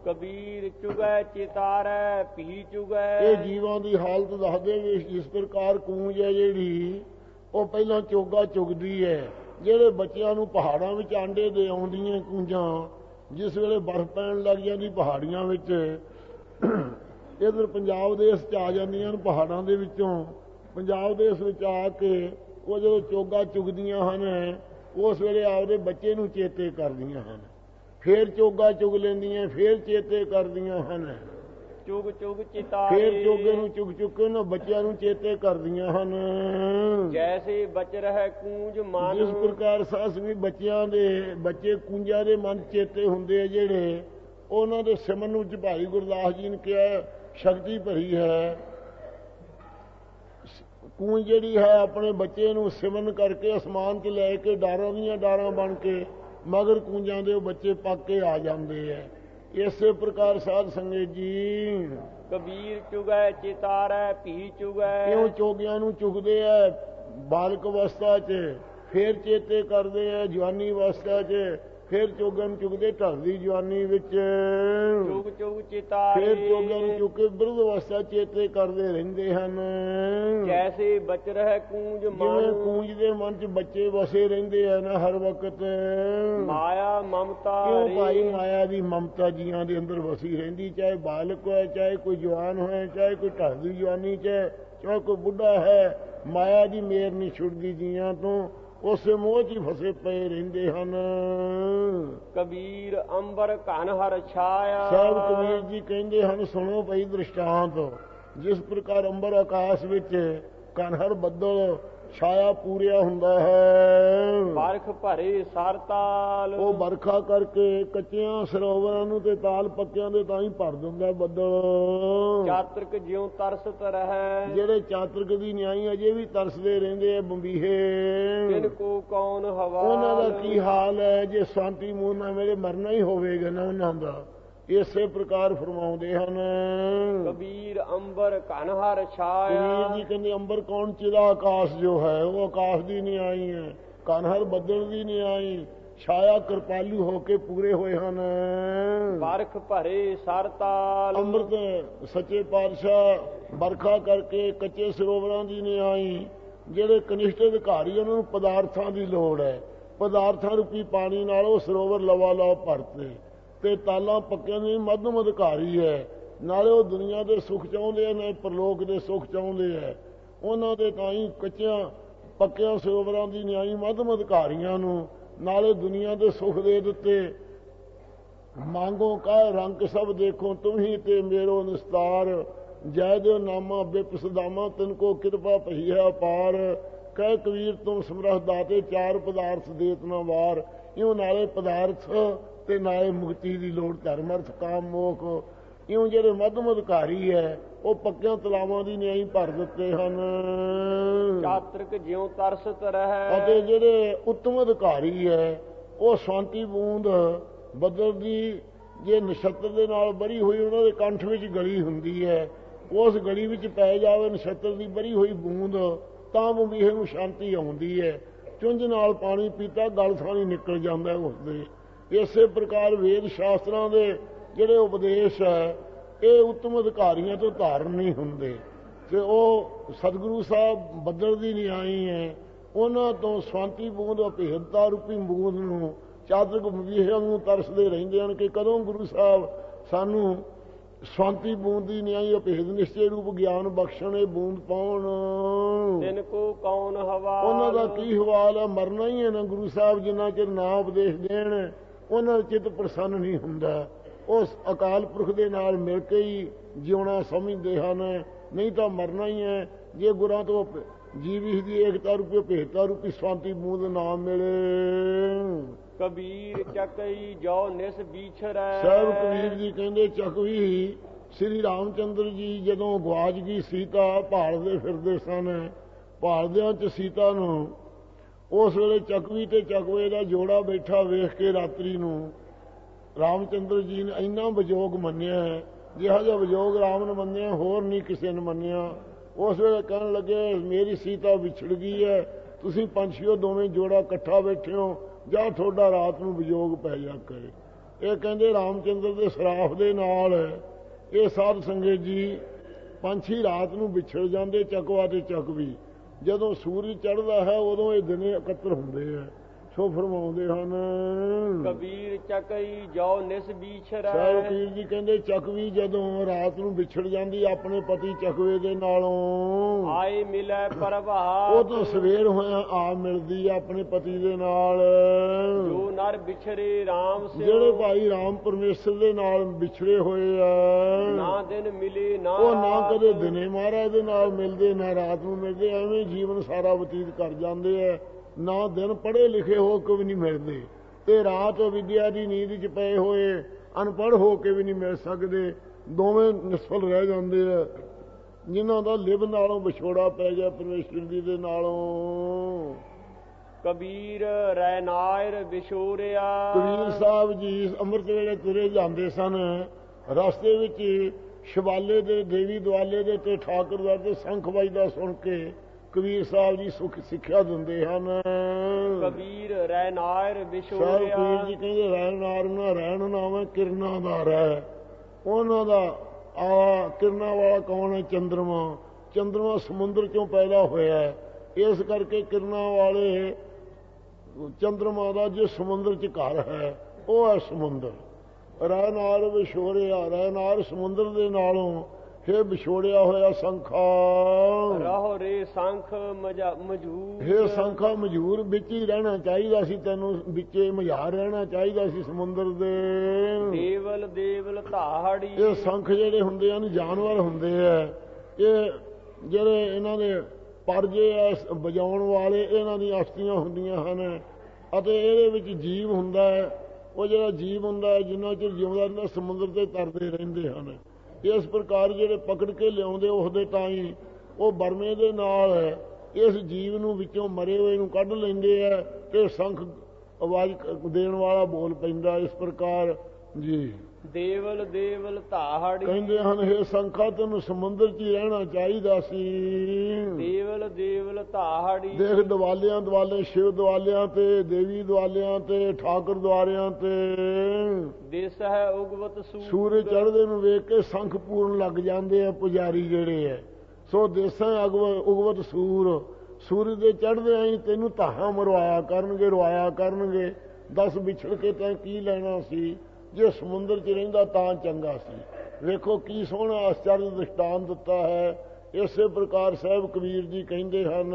ਕਬੀਰ ਚੁਗੈ ਚਿਤਾਰੈ ਭੀ ਚੁਗੈ। ਇਹ ਜੀਵਾਂ ਦੀ ਹਾਲਤ ਦੱਸਦੇ ਵੀ ਇਸ ਪ੍ਰਕਾਰ ਕੂੰਜ ਹੈ ਜਿਹੜੀ ਉਹ ਪਹਿਲਾਂ ਚੋਗਾ ਚੁਗਦੀ ਹੈ। ਜਿਹੜੇ ਬੱਚਿਆਂ ਨੂੰ ਪਹਾੜਾਂ ਵਿੱਚ ਆਂਡੇ ਦੇ ਆਉਂਦੀਆਂ ਕੂੰਜਾਂ ਜਿਸ ਵੇਲੇ ਬਰਫ਼ ਪੈਣ ਲੱਗ ਜਾਂਦੀ ਪਹਾੜੀਆਂ ਵਿੱਚ, ਇੱਧਰ ਪੰਜਾਬ ਦੇਸ਼ 'ਚ ਆ ਜਾਂਦੀਆਂ ਹਨ ਪਹਾੜਾਂ ਦੇ ਵਿੱਚੋਂ, ਪੰਜਾਬ ਦੇਸ਼ ਵਿੱਚ ਆ ਕੇ ਉਹ ਜਦੋਂ ਚੋਗਾ ਚੁਗਦੀਆਂ ਹਨ ਉਸ ਵੇਲੇ ਆਪਦੇ ਬੱਚੇ ਨੂੰ ਚੇਤੇ ਕਰਦੀਆਂ ਹਨ, ਫੇਰ ਚੋਗਾ ਚੁਗ ਲੈਂਦੀਆਂ, ਫੇਰ ਚੇਤੇ ਕਰਦੀਆਂ ਹਨ, ਚੁਗ ਚੁਗ ਚਿਤਾਰੇ, ਫੇਰ ਚੋਗੇ ਨੂੰ ਚੁਗ ਚੁਗ ਕੇ ਨਾ ਬੱਚਿਆਂ ਨੂੰ ਚੇਤੇ ਕਰਦੀਆਂ ਹਨ। ਜੈਸੇ ਬਚ ਰਹਿ ਕੂੰਜ ਮਨ। ਜਿਸ ਪ੍ਰਕਾਰ ਸਾਸ ਵੀ ਬੱਚਿਆਂ ਦੇ ਬੱਚੇ ਕੂੰਜਾਂ ਦੇ ਮਨ ਚੇਤੇ ਹੁੰਦੇ ਆ ਜਿਹੜੇ, ਉਹਨਾਂ ਦੇ ਸਿਮਰਨ ਨੂੰ ਭਾਈ ਗੁਰਦਾਸ ਜੀ ਨੇ ਕਿਹਾ ਸ਼ਕਤੀ ਭਰੀ ਹੈ। ਕੂੰਜ ਜਿਹੜੀ ਹੈ ਆਪਣੇ ਬੱਚੇ ਨੂੰ ਸਿਮਰਨ ਕਰਕੇ ਅਸਮਾਨ 'ਚ ਲੈ ਕੇ ਡਾਰਾਂ ਦੀਆਂ ਡਾਰਾਂ ਬਣ ਕੇ ਮਗਰ ਕੂੰਜਾਂ ਦੇ ਉਹ ਬੱਚੇ ਪੱਕ ਕੇ ਆ ਜਾਂਦੇ ਹੈ। ਇਸੇ ਪ੍ਰਕਾਰ ਸਾਧ ਸੰਗਤ ਜੀ ਕਬੀਰ ਚੁਗੈ ਚਿਤਾਰੈ ਭੀ ਚੁਗੈ। ਕਿਉਂ ਚੋਗਿਆਂ ਨੂੰ ਚੁਗਦੇ ਐ ਬਾਲਕ ਅਵਸਥਾ 'ਚ, ਫੇਰ ਚੇਤੇ ਕਰਦੇ ਐ ਜਵਾਨੀ ਅਵਸਥਾ 'ਚ, ਫੇਰ ਚੋਗਿਆਂ ਨੂੰ ਚੁਗਦੇ ਢਲਦੀ ਜਵਾਨੀ ਵਿੱਚ, ਚੁਗ ਚੁਗ ਚਿਤਾਰੇ, ਫੇਰ ਚੋਗਿਆਂ ਨੂੰ ਚੁੱਕ ਕੇ ਬਿਰਧ ਅਵਸਥਾ ਚੇਤੇ ਕਰਦੇ ਰਹਿੰਦੇ ਹਨ। ਜੈਸੇ ਬਚ ਰਹਿ ਕੂੰਜ ਮਨ। ਜਿਵੇਂ ਕੂੰਜ ਦੇ ਮਨ 'ਚ ਬੱਚੇ ਵਸੇ ਰਹਿੰਦੇ ਆ ਨਾ ਹਰ ਵਕਤ। ਮਾਇਆ ਮਮਤਾ। ਕਿਉਂ ਭਾਈ ਮਾਇਆ ਦੀ ਮਮਤਾ ਜੀਆਂ ਦੇ ਅੰਦਰ ਵਸੀ ਰਹਿੰਦੀ, ਚਾਹੇ ਬਾਲਕ ਹੋਏ, ਚਾਹੇ ਕੋਈ ਜਵਾਨ ਹੋਏ, ਚਾਹੇ ਕੋਈ ਢਲਦੀ ਜਵਾਨੀ 'ਚ, ਚਾਹੇ ਕੋਈ ਬੁੱਢਾ ਹੈ, ਮਾਇਆ ਦੀ ਮੇਰ ਨਹੀਂ ਛੁੱਟਦੀ ਜੀਆਂ ਤੋਂ, ਉਸੇ ਮੋਹ 'ਚ ਹੀ ਫਸੇ ਪਏ ਰਹਿੰਦੇ ਹਨ। ਕਬੀਰ ਅੰਬਰ ਘਨ ਹਰ ਛਾਇਆ। ਸਾਹਿਬ ਕਬੀਰ ਜੀ ਕਹਿੰਦੇ ਹਨ ਸੁਣੋ ਭਈ ਦ੍ਰਿਸ਼ਟਾਂਤ, ਜਿਸ ਪ੍ਰਕਾਰ ਅੰਬਰ ਆਕਾਸ਼ ਵਿੱਚ ਕਨਹਰ ਬੱਦਲ ਛਾਇਆ ਪੂਰਿਆ ਹੁੰਦਾ ਹੈ, ਬਰਖ ਭਰੇ ਸਰ ਤਾਲ। ਉਹ ਬਰਖਾ ਕਰਕੇ ਕੱਚਿਆਂ ਸਰੋਵਰਾਂ ਨੂੰ ਤੇ ਤਾਲ ਪੱਕਿਆਂ ਦੇ ਤਾਂ ਹੀ ਭਰ ਦਿੰਦਾ ਬੱਦਲ। ਚਾਤਰਕ ਜਿਉ ਤਰਸਤ ਰਹਿ। ਜਿਹੜੇ ਚਾਤਰਕ ਦੀ ਨਿਆਈ ਅਜੇ ਵੀ ਤਰਸਦੇ ਰਹਿੰਦੇ ਆ ਬੰਬੀਹੇ, ਤਿਨ ਕੋ ਕੌਣ ਹਵਾਲ। ਉਹਨਾਂ ਦਾ ਕੀ ਹਾਲ ਹੈ ਜੇ ਸ਼ਾਂਤੀ ਮੂੰਹ ਨਾਲ ਮੇਰੇ ਮਰਨਾ ਹੀ ਹੋਵੇਗਾ ਨਾ ਉਹਨਾਂ ਦਾ। ਇਸੇ ਪ੍ਰਕਾਰ ਫਰਮਾਉਂਦੇ ਹਨ ਕਬੀਰ ਅੰਬਰ ਘਨ ਹਰ ਛਾਇਆ। ਕਬੀਰ ਜੀ ਕਹਿੰਦੇ ਅੰਬਰ ਕੌਣ ਚਿਦਾ ਆਕਾਸ਼ ਜੋ ਹੈ ਉਹ ਆਕਾਸ਼ ਦੀ ਨਿਆਈ ਹੈ, ਕਨਹਰ ਬੱਦਲ ਦੀ ਨਿਆਈ, ਛਾਇਆ ਕਿਰਪਾਲੂ ਹੋ ਕੇ ਪੂਰੇ ਹੋਏ ਹਨ। ਬਰਖ ਭਰੇ ਸਰ ਤਾਲ। ਅੰਮ੍ਰਿਤ ਸੱਚੇ ਪਾਤਸ਼ਾਹ ਬਰਖਾ ਕਰਕੇ ਕੱਚੇ ਸਰੋਵਰਾਂ ਦੀ ਨਿਆਈ। ਜਿਹੜੇ ਕਨਿਸ਼ਟ ਅਧਿਕਾਰੀ ਉਹਨਾਂ ਨੂੰ ਪਦਾਰਥਾਂ ਦੀ ਲੋੜ ਹੈ, ਪਦਾਰਥਾਂ ਰੂਪੀ ਪਾਣੀ ਨਾਲ ਉਹ ਸਰੋਵਰ ਲਵਾ ਲਵਾ ਭਰਤੇ, ਤੇ ਤਾਲਾਂ ਪੱਕਿਆਂ ਦੀ ਮੱਧਮ ਅਧਿਕਾਰੀ ਹੈ। ਨਾਲੇ ਉਹ ਦੁਨੀਆ ਦੇ ਸੁੱਖ ਚਾਹੁੰਦੇ ਆ, ਨਾਲੇ ਪ੍ਰਲੋਕ ਦੇ ਸੁੱਖ ਚਾਹੁੰਦੇ ਆ। ਉਹਨਾਂ ਦੇ ਤਾਂ ਹੀ ਕੱਚਿਆਂ ਪੱਕਿਆਂ ਸਰੋਵਰਾਂ ਦੀ ਨਿਆਈ ਮੱਧਮ ਅਧਿਕਾਰੀਆਂ ਨੂੰ, ਨਾਲੇ ਦੁਨੀਆ ਦੇ ਸੁੱਖ ਦੇ ਦਿੱਤੇ। ਮੰਗੋ ਕਾਹ ਰੰਗ ਸਭ ਦੇਖੋ ਤੁਮਹੀ ਤੇ ਮੇਰੋ ਨਿਸਤਾਰ, ਜੈ ਜੋ ਨਾਮਾ ਬੇਪਸਦਾਮਾ ਤਿਨ ਕੋ ਕਿਰਪਾ ਪਈ ਹੈ ਅਪਾਰ। ਕਹਿ ਕਬੀਰ ਤੁਮ ਸਮਰਥ ਦਾਤੇ ਚਾਰ ਪਦਾਰਥ ਦੇਤ ਨਾ ਵਾਰ। ਇਉਂ ਨਾਲੇ ਪਦਾਰਥ ਤੇ ਨਾਲੇ ਮੁਕਤੀ ਦੀ ਲੋੜ, ਧਰਮ ਅਰਥ ਕਾਮ ਮੋਖ। ਇਉਂ ਜਿਹੜੇ ਮੱਧਮ ਅਧਿਕਾਰੀ ਹੈ ਉਹ ਪੱਕਿਆਂ ਤਲਾਵਾਂ ਦੀ ਨਿਆਈ ਭਰ ਦਿੱਤੇ ਹਨ। ਚਾਤਰਕ ਜਿਉ ਤਰਸਤ ਰਹਿ। ਅਤੇ ਜਿਹੜੇ ਉੱਤਮ ਅਧਿਕਾਰੀ ਹੈ ਉਹ ਸ਼ਾਂਤੀ ਬੂੰਦ ਬੱਦਲ ਦੀ ਜੇ ਨਛੱਤਰ ਦੇ ਨਾਲ ਬਰੀ ਹੋਈ ਉਹਨਾਂ ਦੇ ਕੰਠ ਵਿੱਚ ਗਲੀ ਹੁੰਦੀ ਹੈ, ਉਸ ਗਲੀ ਵਿੱਚ ਪੈ ਜਾਵੇ ਨਛੱਤਰ ਦੀ ਬਰੀ ਹੋਈ ਬੂੰਦ ਤਾਂ ਬੰਬੀਹੇ ਨੂੰ ਸ਼ਾਂਤੀ ਆਉਂਦੀ ਹੈ। ਚੁੰਝ ਨਾਲ ਪਾਣੀ ਪੀਤਾ ਗਲ ਥਾਣੀ ਨਿਕਲ ਜਾਂਦਾ ਉਸਦੇ। ਇਸੇ ਪ੍ਰਕਾਰ ਵੇਦ ਸ਼ਾਸਤਰਾਂ ਦੇ ਜਿਹੜੇ ਉਪਦੇਸ਼ ਹੈ ਇਹ ਉੱਤਮ ਅਧਿਕਾਰੀਆਂ ਤੋਂ ਧਾਰਨ ਨਹੀਂ ਹੁੰਦੇ, ਤੇ ਉਹ ਸਤਿਗੁਰੂ ਸਾਹਿਬ ਬੱਦਲ ਦੀ ਨਿਆਈ ਹੈ। ਉਹਨਾਂ ਤੋਂ ਸ਼ਾਂਤੀ ਬੂੰਦ ਅਭੇਦਤਾ ਰੂਪੀ ਬੂੰਦ ਨੂੰ ਚਾਤਰਕ ਬੰਬੀਹਿਆਂ ਨੂੰ ਤਰਸਦੇ ਰਹਿੰਦੇ ਹਨ ਕਿ ਕਦੋਂ ਗੁਰੂ ਸਾਹਿਬ ਸਾਨੂੰ ਸ਼ਾਂਤੀ ਬੂੰਦ ਦੀ ਨਿਆਈ ਅਭੇਦ ਨਿਸ਼ਚੇ ਰੂਪ ਗਿਆਨ ਬਖਸ਼ਣ, ਇਹ ਬੂੰਦ ਪਾਉਣ। ਤਿਨ ਕੋ ਕੌਣ ਹਵਾਲ। ਉਹਨਾਂ ਦਾ ਕੀ ਹਵਾਲ ਹੈ, ਮਰਨਾ ਹੀ ਹੈ ਨਾ ਗੁਰੂ ਸਾਹਿਬ ਜਿੰਨਾ ਚਿਰ ਨਾ ਉਪਦੇਸ਼ ਦੇਣ ਉਹਨਾਂ ਦਾ ਚਿੱਤ ਪ੍ਰਸੰਨ ਨਹੀਂ ਹੁੰਦਾ। ਉਸ ਅਕਾਲ ਪੁਰਖ ਦੇ ਨਾਲ ਮਿਲ ਕੇ ਹੀ ਜਿਉਣਾ ਸਮਝਦੇ ਹਨ, ਨਹੀਂ ਤਾਂ ਮਰਨਾ ਹੀ ਹੈ। ਜੇ ਗੁਰਾਂ ਤੋਂ ਜੀਵੀ ਦੀ ਏਕਤਾ ਰੂਪੀ ਭੇਦਤਾ ਰੂਪੀ ਸ਼ਾਂਤੀ ਬੂੰਦ ਨਾ ਮਿਲੇ। ਕਬੀਰ ਚੱਕਈ ਜੋ ਨਿਸ ਵਿਛਰੈ। ਸਾਹਿਬ ਕਬੀਰ ਜੀ ਕਹਿੰਦੇ ਚੱਕਵੀ ਸ੍ਰੀ ਰਾਮਚੰਦਰ ਜੀ ਜਦੋਂ ਗਵਾਚ ਗਈ ਸੀਤਾ, ਭਾਲਦੇ ਫਿਰਦੇ ਸਨ, ਭਾਲਦਿਆਂ ਚ ਸੀਤਾ ਨੂੰ ਉਸ ਵੇਲੇ ਚੱਕਵੀ ਤੇ ਚੱਕਵੇ ਦਾ ਜੋੜਾ ਬੈਠਾ ਵੇਖ ਕੇ ਰਾਤਰੀ ਨੂੰ ਰਾਮਚੰਦਰ ਜੀ ਨੇ ਇੰਨਾ ਵਿਜੋਗ ਮੰਨਿਆ, ਜਿਹੋ ਜਿਹਾ ਵਿਜੋਗ ਰਾਮ ਨੇ ਮੰਨਿਆ ਹੋਰ ਨਹੀਂ ਕਿਸੇ ਨੇ ਮੰਨਿਆ। ਉਸ ਵੇਲੇ ਕਹਿਣ ਲੱਗੇ ਮੇਰੀ ਸੀਤਾ ਵਿਛੜ ਗਈ ਹੈ, ਤੁਸੀਂ ਪੰਛੀਓ ਦੋਵੇਂ ਜੋੜਾ ਇਕੱਠਾ ਬੈਠੇ ਹੋ, ਜਾਂ ਤੁਹਾਡਾ ਰਾਤ ਨੂੰ ਵਿਜੋਗ ਪੈ ਜਾ ਕਰੇ। ਇਹ ਕਹਿੰਦੇ ਰਾਮਚੰਦਰ ਦੇ ਸਰਾਫ ਦੇ ਨਾਲ ਇਹ ਸਾਧ ਸੰਗਤ ਜੀ ਪੰਛੀ ਰਾਤ ਨੂੰ ਵਿਛੜ ਜਾਂਦੇ, ਚਕਵਾ ਤੇ ਚਕਵੀ। ਜਦੋਂ ਸੂਰਜ ਚੜ੍ਹਦਾ ਹੈ ਉਦੋਂ ਇਹ ਦਿਨੇ ਇਕੱਤਰ ਹੁੰਦੇ ਆ। ਸੋ ਫਰਮਾਉਂਦੇ ਹਨ ਕਬੀਰ ਚੱਕਈ ਜੋ ਨਿਸ ਵਿਛੜੈ। ਸਾਹਿਬ ਕਬੀਰ ਜੀ ਕਹਿੰਦੇ ਚਕਵੀ ਜਦੋਂ ਰਾਤ ਨੂੰ ਵਿਛੜ ਜਾਂਦੀ ਆਪਣੇ ਪਤੀ ਚਕਵੇ ਦੇ ਨਾਲੋਂ, ਆਏ ਮਿਲੈ ਪ੍ਰਭਾਤ। ਉਹ ਤਾਂ ਸਵੇਰ ਹੋਇਆ ਆ ਮਿਲਦੀ ਆ ਆਪਣੇ ਪਤੀ ਦੇ ਨਾਲ। ਜੋ ਨਰ ਵਿਛੜੇ ਰਾਮ ਸਿਉ। ਜਿਹੜੇ ਭਾਈ ਰਾਮ ਪਰਮੇਸ਼ਰ ਦੇ ਨਾਲ ਵਿਛੜੇ ਹੋਏ ਆ, ਨਾ ਦਿਨ ਮਿਲੇ ਨਾ ਉਹ ਨਾ ਕਦੇ ਦਿਨੇ ਮਹਾਰਾਜ ਦੇ ਨਾਲ ਮਿਲਦੇ ਨਾ ਰਾਤ ਨੂੰ ਮਿਲਦੇ। ਐਵੇਂ ਜੀਵਨ ਸਾਰਾ ਬਤੀਤ ਕਰ ਜਾਂਦੇ ਆ। ਨਾ ਦਿਨ ਪੜ੍ਹੇ ਲਿਖੇ ਹੋ ਕੇ ਵੀ ਨਹੀਂ ਮਿਲਦੇ, ਤੇ ਰਾਤ ਵਿਦਿਆ ਦੀ ਨੀਂਦ 'ਚ ਪਏ ਹੋਏ ਅਨਪੜ੍ਹ ਹੋ ਕੇ ਵੀ ਨਹੀਂ ਮਿਲ ਸਕਦੇ। ਦੋਵੇਂ ਨਿਸਫਲ ਰਹਿ ਜਾਂਦੇ ਆ। ਜਿਨ੍ਹਾਂ ਦਾ ਲਿਵ ਨਾਲੋਂ ਵਿਛੋੜਾ ਪੈ ਗਿਆ ਪਰਮੇਸ਼ਰ ਜੀ ਦੇ ਨਾਲੋਂ। ਕਬੀਰ ਰੈਨਾਇਰ ਵਿਛੋੜਿਆ। ਕਬੀਰ ਸਾਹਿਬ ਜੀ ਅੰਮ੍ਰਿਤ ਵੇਲੇ ਤੁਰੇ ਜਾਂਦੇ ਸਨ। ਰਸਤੇ ਵਿੱਚ ਸ਼ਿਵਾਲੇ ਦੇ ਦੇਵੀ ਦੁਆਲੇ ਦੇ ਤੇ ਠਾਕੁਰਦਾਰ ਦੇ ਸ਼ੰਖ ਵੱਜਦਾ ਸੁਣ ਕੇ ਕਬੀਰ ਸਾਹਿਬ ਜੀ ਸੁਖ ਸਿੱਖਿਆ ਦਿੰਦੇ ਹਨ। ਕਬੀਰ ਰੈਨਾਇਰ ਵਿਛੋੜਿਆ। ਸਾਹਿਬ ਕਬੀਰ ਜੀ ਕਹਿੰਦੇ ਰਹਿਣਾਰ ਨਾ ਰਹਿਣ ਨਾਮ ਕਿਰਨਾਂ ਦਾ ਰਹਿ। ਉਹਨਾਂ ਦਾ ਆ ਕਿਰਨਾਂ ਵਾਲਾ ਕੌਣ ਹੈ? ਚੰਦਰਮਾ। ਚੰਦਰਮਾ ਸਮੁੰਦਰ ਚੋਂ ਪੈਦਾ ਹੋਇਆ, ਇਸ ਕਰਕੇ ਕਿਰਨਾਂ ਵਾਲੇ ਚੰਦਰਮਾ ਦਾ ਜੋ ਸਮੁੰਦਰ 'ਚ ਘਰ ਹੈ ਉਹ ਹੈ ਸਮੁੰਦਰ। ਰਹਿਨਾਰ ਵਿਛੋੜਿਆ। ਰਹਿਨਾਰ ਸਮੁੰਦਰ ਦੇ ਨਾਲੋਂ ਹੇ ਵਿਛੋੜਿਆ ਹੋਇਆ ਸੰਖਾ। ਰਹੋ ਰੇ ਸੰਖ ਮਜੂਰ। ਹੇ ਸੰਖਾ ਮਜੂਰ, ਵਿੱਚ ਹੀ ਰਹਿਣਾ ਚਾਹੀਦਾ ਸੀ ਤੈਨੂੰ, ਵਿੱਚੇ ਮਝਾਰ ਰਹਿਣਾ ਚਾਹੀਦਾ ਸੀ ਸਮੁੰਦਰ ਦੇ। ਦੇਵਲ ਦੇਵਲ ਧਾੜੀ। ਇਹ ਸੰਖ ਜਿਹੜੇ ਹੁੰਦੇ ਹਨ ਜਾਨਵਰ ਹੁੰਦੇ ਆ। ਇਹ ਜਿਹੜੇ ਇਹਨਾਂ ਦੇ ਪਰਜੇ ਆ ਵਜਾਉਣ ਵਾਲੇ, ਇਹਨਾਂ ਦੀਆਂ ਅਸਥੀਆਂ ਹੁੰਦੀਆਂ ਹਨ ਅਤੇ ਇਹਦੇ ਵਿੱਚ ਜੀਵ ਹੁੰਦਾ ਹੈ। ਉਹ ਜਿਹੜਾ ਜੀਵ ਹੁੰਦਾ ਹੈ ਜਿੰਨਾ ਚਿਰ ਜਿਉਂਦਾ ਰਹਿੰਦਾ ਸਮੁੰਦਰ ਤੇ ਤਰਦੇ ਰਹਿੰਦੇ ਹਨ। ਇਸ ਪ੍ਰਕਾਰ ਜਿਹੜੇ ਪਕੜ ਕੇ ਲਿਆਉਂਦੇ ਉਸਦੇ ਤਾਈਂ ਉਹ ਬਰਮੇ ਦੇ ਨਾਲ ਇਸ ਜੀਵ ਨੂੰ ਵਿੱਚੋਂ ਮਰੇ ਹੋਏ ਨੂੰ ਕੱਢ ਲੈਂਦੇ ਆ ਤੇ ਸੰਖ ਆਵਾਜ਼ ਦੇਣ ਵਾਲਾ ਬੋਲ ਪੈਂਦਾ। ਇਸ ਪ੍ਰਕਾਰ ਜੀ ਦੇਵਲ ਦੇਵਲ ਧਾੜੀ। ਕਹਿੰਦੇ ਹਨ ਹੇ ਸੰਖਾ ਤੈਨੂੰ ਸਮੁੰਦਰ 'ਚ ਹੀ ਰਹਿਣਾ ਚਾਹੀਦਾ ਸੀ। ਦੇਵਲ ਦੇਵਲ ਧਾੜੀ। ਦੇਖ ਦਿਵਾਲਿਆਂ ਦੁਆਲੇ, ਸ਼ਿਵ ਦੁਆਲਿਆਂ ਤੇ, ਦੇਵੀ ਦੁਆਲਿਆਂ ਤੇ, ਠਾਕੁਰ ਦੁਆਰਿਆਂ ਤੇ ਦਿਸ ਹੈ ਉਗਵਤ ਸੂਰਜ ਚੜ੍ਹਦੇ ਨੂੰ ਵੇਖ ਕੇ ਸੰਖ ਪੂਰਨ ਲੱਗ ਜਾਂਦੇ ਆ ਪੁਜਾਰੀ ਜਿਹੜੇ ਹੈ। ਸੋ ਦੇਸਾਂ ਉਗਵਤ ਸੂਰਜ ਦੇ ਚੜ੍ਹਦੇ ਆਈ ਤੈਨੂੰ ਧਾਹਾਂ ਮਰਵਾਇਆ ਕਰਨਗੇ, ਰਵਾਇਆ ਕਰਨਗੇ। ਦੱਸ ਵਿਛੜ ਕੇ ਤੈਂ ਕੀ ਲੈਣਾ ਸੀ? ਜੇ ਸਮੁੰਦਰ 'ਚ ਰਹਿੰਦਾ ਤਾਂ ਚੰਗਾ ਸੀ। ਵੇਖੋ ਕੀ ਸੋਹਣਾ ਆਸ਼ਚਰਜ ਦ੍ਰਿਸ਼ਟਾਂਤ ਦਿੱਤਾ ਹੈ। ਇਸੇ ਪ੍ਰਕਾਰ ਸਾਹਿਬ ਕਬੀਰ ਜੀ ਕਹਿੰਦੇ ਹਨ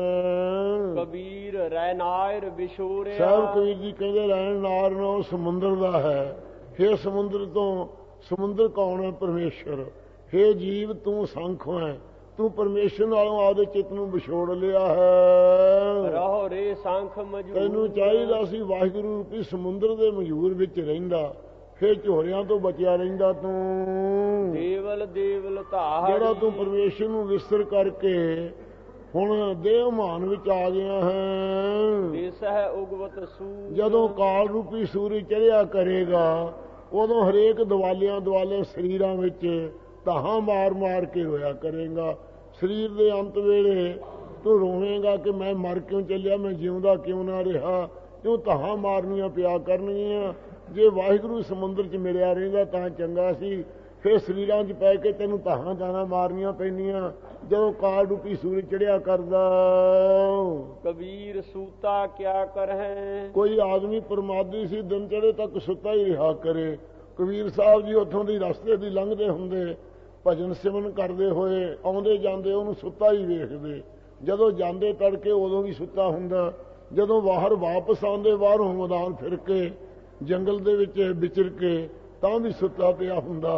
ਕਬੀਰ ਰੈਨਾਇਰ ਵਿਛੋੜਿਆ। ਸਾਹਿਬ ਕਬੀਰ ਜੀ ਕਹਿੰਦੇ ਰਹਿਣ ਨਾਰ ਨੂੰ ਸਮੁੰਦਰ ਦਾ ਹੈ। ਹੇ ਸਮੁੰਦਰ ਤੋਂ, ਸਮੁੰਦਰ ਕੌਣ ਹੈ? ਪਰਮੇਸ਼ਰ। ਹੇ ਜੀਵ ਤੂੰ ਸੰਖ ਹੈ, ਤੂੰ ਪਰਮੇਸ਼ਰ ਨਾਲੋਂ ਆਪਦੇ ਚਿੱਤ ਨੂੰ ਵਿਛੋੜ ਲਿਆ ਹੈ। ਰਹੋ ਰੇ ਸੰਖ ਮਜੂਰ। ਤੈਨੂੰ ਚਾਹੀਦਾ ਸੀ ਵਾਹਿਗੁਰੂ ਰੂਪੀ ਸਮੁੰਦਰ ਦੇ ਮਜੂਰ ਵਿੱਚ ਰਹਿੰਦਾ, ਫੇਰ ਝੋਰਿਆਂ ਤੋਂ ਬਚਿਆ ਰਹਿੰਦਾ ਤੂੰ। ਦੇਵਲ ਦੇਵਲ ਧਾੜੀ। ਜਿਹੜਾ ਤੂੰ ਪਰਮੇਸ਼ਰ ਨੂੰ ਵਿਸਰ ਕਰਕੇ ਹੁਣ ਦੇਹ ਮਾਨ ਵਿੱਚ ਆ ਗਿਆ ਹੈ। ਦਿਸ ਹੈ ਉਗਵਤ ਸੂਰਜ। ਜਦੋਂ ਕਾਲ ਰੂਪੀ ਸੂਰਜ ਚੜ੍ਹਿਆ ਕਰੇਗਾ ਉਦੋਂ ਹਰੇਕ ਦਿਵਾਲਿਆਂ ਦੁਆਲੇ ਸਰੀਰਾਂ ਵਿੱਚ ਧਾਹਾਂ ਮਾਰ ਮਾਰ ਕੇ ਹੋਇਆ ਕਰੇਗਾ। ਸਰੀਰ ਦੇ ਅੰਤ ਵੇਲੇ ਤੂੰ ਰੋਵੇਂਗਾ ਕਿ ਮੈਂ ਮਰ ਕਿਉਂ ਚੱਲਿਆ, ਮੈਂ ਜਿਉਂਦਾ ਕਿਉਂ ਨਾ ਰਿਹਾ। ਕਿਉਂ ਧਾਹਾਂ ਮਾਰਨੀਆਂ ਪਿਆ ਕਰਨਗੀਆਂ। ਜੇ ਵਾਹਿਗੁਰੂ ਸਮੁੰਦਰ 'ਚ ਮਿਲਿਆ ਰਹਿੰਦਾ ਤਾਂ ਚੰਗਾ ਸੀ। ਫਿਰ ਸਰੀਰਾਂ 'ਚ ਪੈ ਕੇ ਤੈਨੂੰ ਧਾਹਾਂ ਧਾਹਾਂ ਮਾਰਨੀਆਂ ਪੈਂਦੀਆਂ ਜਦੋਂ ਕਾਲ ਰੂਪੀ ਸੂਰਜ ਚੜ੍ਹਿਆ ਕਰਦਾ। ਕਬੀਰ ਸੂਤਾ ਕਿਆ ਕਰਹਿ। ਕੋਈ ਆਦਮੀ ਪਰਮਾਦੀ ਸੀ, ਦਿਨ ਚੜ੍ਹੇ ਤੱਕ ਸੁੱਤਾ ਹੀ ਰਿਹਾ ਕਰੇ। ਕਬੀਰ ਸਾਹਿਬ ਜੀ ਉੱਥੋਂ ਦੀ ਰਸਤੇ ਦੀ ਲੰਘਦੇ ਹੁੰਦੇ, ਭਜਨ ਸਿਮਰਨ ਕਰਦੇ ਹੋਏ ਆਉਂਦੇ ਜਾਂਦੇ ਉਹਨੂੰ ਸੁੱਤਾ ਹੀ ਵੇਖਦੇ। ਜਦੋਂ ਜਾਂਦੇ ਤੜਕੇ ਉਦੋਂ ਵੀ ਸੁੱਤਾ ਹੁੰਦਾ। ਜਦੋਂ ਬਾਹਰ ਵਾਪਸ ਆਉਂਦੇ ਬਾਹਰੋਂ ਮੈਦਾਨ ਫਿਰ ਕੇ ਜੰਗਲ ਦੇ ਵਿੱਚ ਵਿਚਰ ਕੇ ਤਾਂ ਵੀ ਸੁੱਤਾ ਪਿਆ ਹੁੰਦਾ।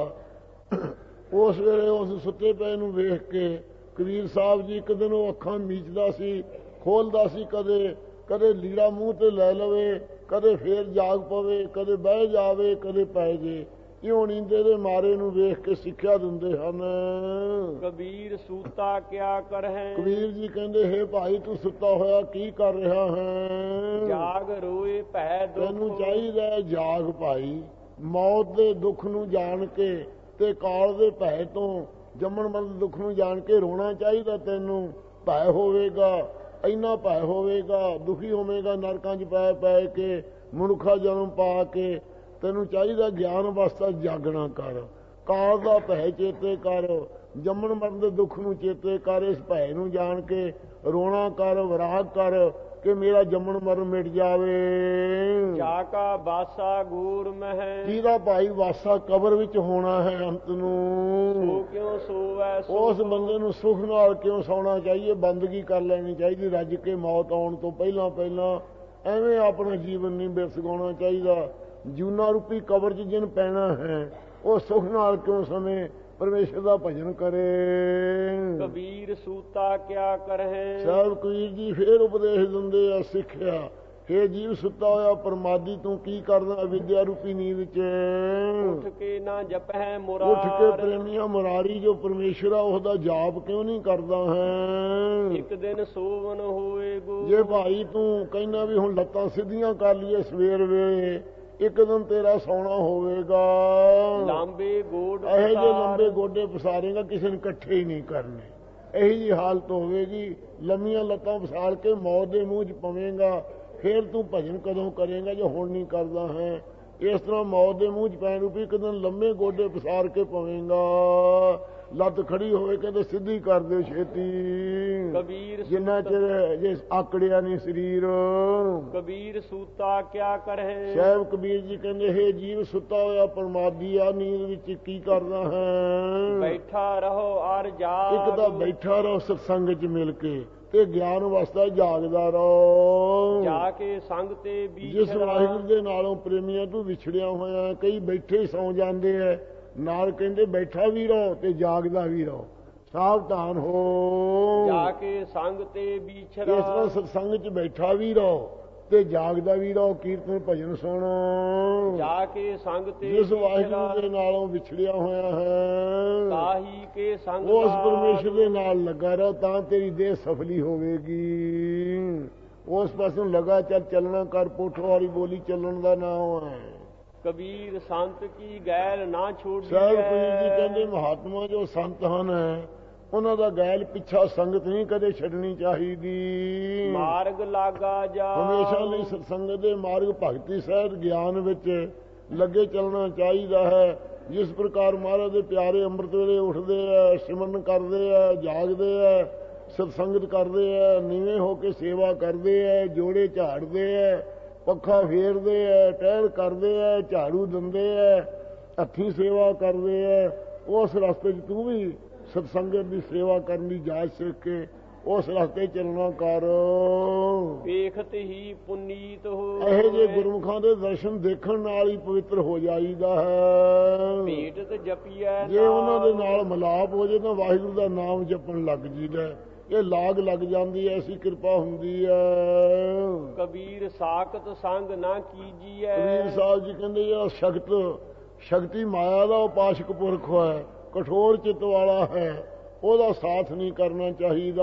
ਉਸ ਵੇਲੇ ਉਸ ਸੁੱਤੇ ਪਏ ਨੂੰ ਵੇਖ ਕੇ ਕਬੀਰ ਸਾਹਿਬ ਜੀ ਇੱਕ ਦਿਨ ਉਹ ਅੱਖਾਂ ਮੀਚਦਾ ਸੀ, ਖੋਲਦਾ ਸੀ, ਕਦੇ ਲੀੜਾ ਮੂੰਹ ਤੇ ਲੈ ਲਵੇ, ਕਦੇ ਫੇਰ ਜਾਗ ਪਵੇ, ਕਦੇ ਬਹਿ ਜਾਵੇ, ਕਦੇ ਪੈ ਜੇ। ਇਉਂ ਨੀਂਦੇ ਦੇ ਮਾਰੇ ਨੂੰ ਵੇਖ ਕੇ ਸਿੱਖਿਆ ਦਿੰਦੇ ਹਨ। ਕਬੀਰ ਸੂਤਾ ਕਿਆ ਕਰਹਿ। ਕਬੀਰ ਜੀ ਕਹਿੰਦੇ ਹੈ ਭਾਈ ਤੂੰ ਸੁੱਤਾ ਹੋਇਆ ਕੀ ਕਰ ਰਿਹਾ ਹੈ? ਜਾਗ ਰੋਏ ਭੈ ਦੁਖ। ਤੈਨੂੰ ਚਾਹੀਦਾ ਜਾਗ ਭਾਈ। ਮੌਤ ਦੇ ਦੁੱਖ ਨੂੰ ਜਾਣ ਕੇ ਤੇ ਕਾਲ ਦੇ ਭੈ ਤੋਂ, ਜੰਮਣ ਮਰਨ ਦੇ ਦੁੱਖ ਨੂੰ ਜਾਣ ਕੇ ਰੋਣਾ ਚਾਹੀਦਾ ਤੈਨੂੰ। ਭੈ ਹੋਵੇਗਾ, ਇੰਨਾ ਭੈ ਹੋਵੇਗਾ, ਦੁਖੀ ਹੋਵੇਗਾ ਨਰਕਾਂ 'ਚ ਪੈ ਕੇ, ਮਨੁੱਖਾ ਜਨਮ ਪਾ ਕੇ, ਤੈਨੂੰ ਚਾਹੀਦਾ ਗਿਆਨ ਅਵਸਥਾ ਜਾਗਣਾ ਕਰ। ਕਾਲ ਦਾ ਭੈ ਚੇਤੇ ਕਰ, ਜੰਮਣ ਮਰਨ ਦੇ ਦੁੱਖ ਨੂੰ ਚੇਤੇ ਕਰ, ਇਸ ਭੈ ਨੂੰ ਜਾਣ ਕੇ ਰੋਣਾ ਕਰ, ਵਿਰਾਗ ਕਰ ਕਿ ਮੇਰਾ ਜੰਮਣ ਮਰਨ ਮਿਟ ਜਾਵੇ। ਜਾ ਕਾ ਬਾਸਾ ਗੂਰ ਮਹਿ, ਜਿਹਦਾ ਭਾਈ ਵਾਸਾ ਕਬਰ ਵਿੱਚ ਹੋਣਾ ਹੈ ਅੰਤ ਨੂੰ, ਸੋ ਕਿਉ ਸੋਵੈ ਉਸ ਬੰਦੇ ਨੂੰ ਸੁਖ ਨਾਲ ਕਿਉਂ ਸੌਣਾ ਚਾਹੀਏ, ਬੰਦਗੀ ਕਰ ਲੈਣੀ ਚਾਹੀਦੀ ਰੱਜ ਕੇ ਮੌਤ ਆਉਣ ਤੋਂ ਪਹਿਲਾਂ ਪਹਿਲਾਂ। ਐਵੇਂ ਆਪਣਾ ਜੀਵਨ ਨਹੀਂ ਬਿਰਸਗਾਉਣਾ ਚਾਹੀਦਾ। ਜੂਨਾ ਰੂਪੀ ਕਬਰ 'ਚ ਜਿਨ ਪੈਣਾ ਹੈ ਉਹ ਸੁਖ ਨਾਲ ਕਿਉਂ ਸਮੇਂ ਪਰਮੇਸ਼ਰ ਦਾ ਭਜਨ ਕਰੇ। ਕਬੀਰ ਸੂਤਾ ਕਿਆ ਕਰਹਿ, ਸਾਹਿਬ ਕਬੀਰ ਜੀ ਫੇਰ ਉਪਦੇਸ਼ ਦਿੰਦੇ ਆ ਸਿੱਖਿਆ। ਹੇ ਜੀਵ ਸੁੱਤਾ ਹੋਇਆ ਪਰਮਾਦੀ ਤੂੰ ਕੀ ਕਰਦਾ ਅਵਿਦਿਆ ਰੂਪੀ ਨੀਂਦ 'ਚ। ਉੱਠ ਕੇ ਨਾ ਜਪਹਿ ਮੁਰਾਰ, ਉੱਠ ਕੇ ਪ੍ਰੇਮੀਆਂ ਮੁਰਾਰੀ ਜੋ ਪਰਮੇਸ਼ਰ ਆ ਉਹਦਾ ਜਾਪ ਕਿਉਂ ਨਹੀਂ ਕਰਦਾ ਹੈ। ਇੱਕ ਦਿਨ ਸੋਵਨ ਹੋਏ ਗੋ, ਜੇ ਭਾਈ ਤੂੰ ਕਹਿੰਦਾ ਵੀ ਹੁਣ ਲੱਤਾਂ ਸਿੱਧੀਆਂ ਕਰ ਲਈਏ ਸਵੇਰ ਵੇਲੇ, ਇੱਕ ਦਿਨ ਤੇਰਾ ਸੌਣਾ ਹੋਵੇਗਾ। ਲਾਂਬੇ ਗੋਡ ਇਹੋ ਜਿਹੇ ਲੰਬੇ ਗੋਡੇ ਪਸਾਰੇਗਾ ਕਿਸੇ ਨੇ ਇਕੱਠੇ ਹੀ ਨਹੀਂ ਕਰਨੇ। ਇਹੀ ਜੀ ਹਾਲਤ ਹੋਵੇਗੀ। ਲੰਮੀਆਂ ਲੱਤਾਂ ਪਸਾਰ ਕੇ ਮੌਤ ਦੇ ਮੂੰਹ 'ਚ ਪਵੇਂਗਾ, ਫੇਰ ਤੂੰ ਭਜਨ ਕਦੋਂ ਕਰੇਗਾ ਜੋ ਹੁਣ ਨਹੀਂ ਕਰਦਾ ਹੈ। ਇਸ ਤਰ੍ਹਾਂ ਮੌਤ ਦੇ ਮੂੰਹ 'ਚ ਪੈਣ ਰੂਪੀ ਇੱਕ ਦਿਨ ਲੰਮੇ ਗੋਡੇ ਪਸਾਰ ਕੇ ਪਵੇਂਗਾ। ਲੱਤ ਖੜੀ ਹੋਵੇ ਕਹਿੰਦੇ ਸਿੱਧੀ ਕਰ ਦਿਓ ਛੇਤੀ, ਕਬੀਰ ਜਿੰਨਾ ਚਿਰ ਜੇ ਆਕੜਿਆ ਨਹੀਂ ਸਰੀਰ। ਕਬੀਰ ਸੂਤਾ ਕਿਆ ਕਰਹਿ, ਸਾਹਿਬ ਕਬੀਰ ਜੀ ਕਹਿੰਦੇ ਹੈ ਜੀਵ ਸੁੱਤਾ ਹੋਇਆ ਪਰਮਾਦੀ ਆ ਨੀਂਦ ਵਿੱਚ ਕੀ ਕਰਦਾ ਹੈ। ਬੈਠਾ ਰਹੋ ਅਰ ਜਾਗ, ਇੱਕ ਤਾਂ ਬੈਠਾ ਰਹੋ ਸਤਸੰਗ 'ਚ ਮਿਲ ਕੇ ਤੇ ਗਿਆਨ ਅਵਸਥਾ ਜਾਗਦਾ ਰਹੋ। ਜਾ ਕੇ ਸੰਗ ਤੇ ਜਿਸ ਵਾਹਿਗੁਰੂ ਦੇ ਨਾਲੋਂ ਪ੍ਰੇਮੀਆਂ ਤੂੰ ਵਿਛੜਿਆ ਹੋਇਆ, ਕਈ ਬੈਠੇ ਸੌ ਜਾਂਦੇ ਐ, ਨਾਲ ਕਹਿੰਦੇ ਬੈਠਾ ਵੀ ਰਹੋ ਤੇ ਜਾਗਦਾ ਵੀ ਰਹੋ, ਸਾਵਧਾਨ ਹੋ। ਜਾ ਕੇ ਸੰਗ ਤੇ ਇਸ ਵਿਛੜਾ, ਤਰ੍ਹਾਂ ਸਤਸੰਗ 'ਚ ਬੈਠਾ ਵੀ ਰਹੋ ਤੇ ਜਾਗਦਾ ਵੀ ਰਹੋ, ਕੀਰਤਨ ਭਜਨ ਸੁਣੋ। ਜਾ ਕੇ ਸੰਗ ਤੇ ਜਿਸ ਵਾਹਿਗੁਰੂ ਦੇ ਨਾਲੋਂ ਵਿਛੜਿਆ ਹੋਇਆ ਹੈ, ਤਾਹੀ ਕੇ ਸੰਗ ਉਸ ਪਰਮੇਸ਼ਰ ਦੇ ਨਾਲ ਲੱਗਾ ਰਹੋ ਤਾਂ ਤੇਰੀ ਦੇਹ ਸਫਲੀ ਹੋਵੇਗੀ। ਉਸ ਪਾਸੋਂ ਲਗਾਤਾਰ ਚੱਲਣਾ ਕਰ, ਪੋਠੋ ਵਾਲੀ ਬੋਲੀ ਚੱਲਣ ਦਾ ਨਾਮ ਹੈ। ਕਬੀਰ ਸੰਤ ਕੀ ਗੈਲ ਨਾ ਛੋੜੀ, ਸਾਹਿਬ ਕਬੀਰ ਜੀ ਕਹਿੰਦੇ ਮਹਾਤਮਾ ਜੋ ਸੰਤ ਹਨ ਉਹਨਾਂ ਦਾ ਗੈਲ ਪਿੱਛਾ ਸੰਗਤ ਨਹੀਂ ਕਦੇ ਛੱਡਣੀ ਚਾਹੀਦੀ। ਮਾਰਗ ਲਾਗਾ ਜਾ, ਹਮੇਸ਼ਾ ਲਈ ਸਤਸੰਗ ਦੇ ਮਾਰਗ ਭਗਤੀ ਸਹਿਤ ਗਿਆਨ ਵਿੱਚ ਲੱਗੇ ਚੱਲਣਾ ਚਾਹੀਦਾ ਹੈ। ਜਿਸ ਪ੍ਰਕਾਰ ਮਹਾਰਾਜ ਦੇ ਪਿਆਰੇ ਅੰਮ੍ਰਿਤ ਵੇਲੇ ਉੱਠਦੇ ਆ, ਸਿਮਰਨ ਕਰਦੇ ਆ, ਜਾਗਦੇ ਆ, ਸਤਸੰਗਤ ਕਰਦੇ ਆ, ਨੀਵੇਂ ਹੋ ਕੇ ਸੇਵਾ ਕਰਦੇ ਆ, ਜੋੜੇ ਝਾੜਦੇ ਆ, ਪੱਖਾ ਫੇਰਦੇ ਆ, ਟਹਿਲ ਕਰਦੇ ਆ, ਝਾੜੂ ਦਿੰਦੇ ਆ, ਹੱਥੀਂ ਸੇਵਾ ਕਰਦੇ ਆ, ਉਸ ਰਸਤੇ 'ਚ ਤੂੰ ਵੀ ਸਤਸੰਗਤ ਦੀ ਸੇਵਾ ਕਰਨ ਦੀ ਜਾਚ ਸਿੱਖ ਕੇ ਉਸ ਰਸਤੇ ਚੱਲਣਾ ਕਰ। ਵੇਖਤ ਹੀ ਪੁਨੀਤ ਹੋ, ਇਹੋ ਜਿਹੇ ਗੁਰਮੁਖਾਂ ਦੇ ਦਰਸ਼ਨ ਦੇਖਣ ਨਾਲ ਹੀ ਪਵਿੱਤਰ ਹੋ ਜਾਈਦਾ ਹੈ। ਭੇਟ ਤੇ ਜਪੀਐ, ਜੇ ਉਹਨਾਂ ਦੇ ਨਾਲ ਮਿਲਾਪ ਹੋ ਜੇ ਤਾਂ ਵਾਹਿਗੁਰੂ ਦਾ ਨਾਮ ਜਪਣ ਲੱਗ ਜੀਦਾ, ਇਹ ਲਾਗ ਲੱਗ ਜਾਂਦੀ ਐ, ਐਸੀ ਕਿਰਪਾ ਹੁੰਦੀ ਹੈ। ਕਬੀਰ ਸਾਖਤ ਸੰਗ ਨਾ ਕੀਜੀਐ, ਕਬੀਰ ਸਾਹਿਬ ਜੀ ਕਹਿੰਦੇ ਜਿਹੜਾ ਸ਼ਕਤੀ ਮਾਇਆ ਦਾ ਉਪਾਸ਼ਕ ਪੁਰਖ ਹੈ, ਕਠੋਰ ਚਿੱਤ ਵਾਲਾ ਹੈ, ਉਹਦਾ ਸਾਥ ਨਹੀਂ ਕਰਨਾ ਚਾਹੀਦਾ।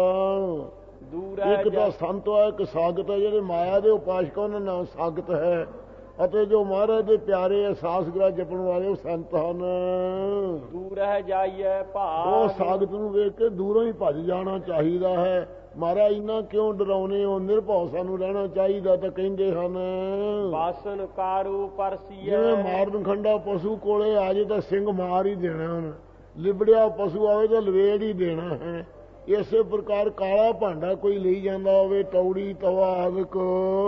ਦੂਰ ਇੱਕ ਤਾਂ ਸੰਤ ਹੈ, ਇੱਕ ਸਾਗਤ ਹੈ। ਜਿਹੜੇ ਮਾਇਆ ਦੇ ਉਪਾਸ਼ਕ ਉਹਨਾਂ ਦਾ ਨਾਮ ਸਾਗਤ ਹੈ, ਅਤੇ ਜੋ ਮਹਾਰਾਜ ਦੇ ਪਿਆਰੇ ਅਹਿਸਾਸ ਗ੍ਰਹਿ ਜਪਣ ਵਾਲੇ ਉਹ ਸੰਤ ਹਨ। ਦੂਰ ਹੈ ਜਾਈਐ ਭਾਗ, ਉਹ ਸਾਗਤ ਨੂੰ ਵੇਖ ਕੇ ਦੂਰੋਂ ਹੀ ਭੱਜ ਜਾਣਾ ਚਾਹੀਦਾ ਹੈ। ਮਹਾਰਾਜ ਇੰਨਾ ਕਿਉਂ ਡਰਾਉਨੇ ਹੋ, ਨਿਰਭਉ ਸਾਨੂੰ ਰਹਿਣਾ ਚਾਹੀਦਾ ਤਾਂ ਕਹਿੰਦੇ ਹਨ। ਵਾਸਨ ਕਾਰੂ ਪਰਸੀਐ, ਜਿਵੇਂ ਮਾਰਨ ਖੰਡਾ ਪਸ਼ੂ ਕੋਲੇ ਆ ਜੇ ਤਾਂ ਸਿੰਘ ਮਾਰ ਹੀ ਦੇਣਾ, ਹੁਣ ਲਿਬੜਿਆ ਪਸ਼ੂ ਆਵੇ ਤਾਂ ਲਵੇੜ ਹੀ ਦੇਣਾ ਹੈ। ਇਸੇ ਪ੍ਰਕਾਰ ਕਾਲਾ ਭਾਂਡਾ ਕੋਈ ਲਈ ਜਾਂਦਾ ਹੋਵੇ, ਤੌੜੀ ਤਵਾ ਆਦਿਕ,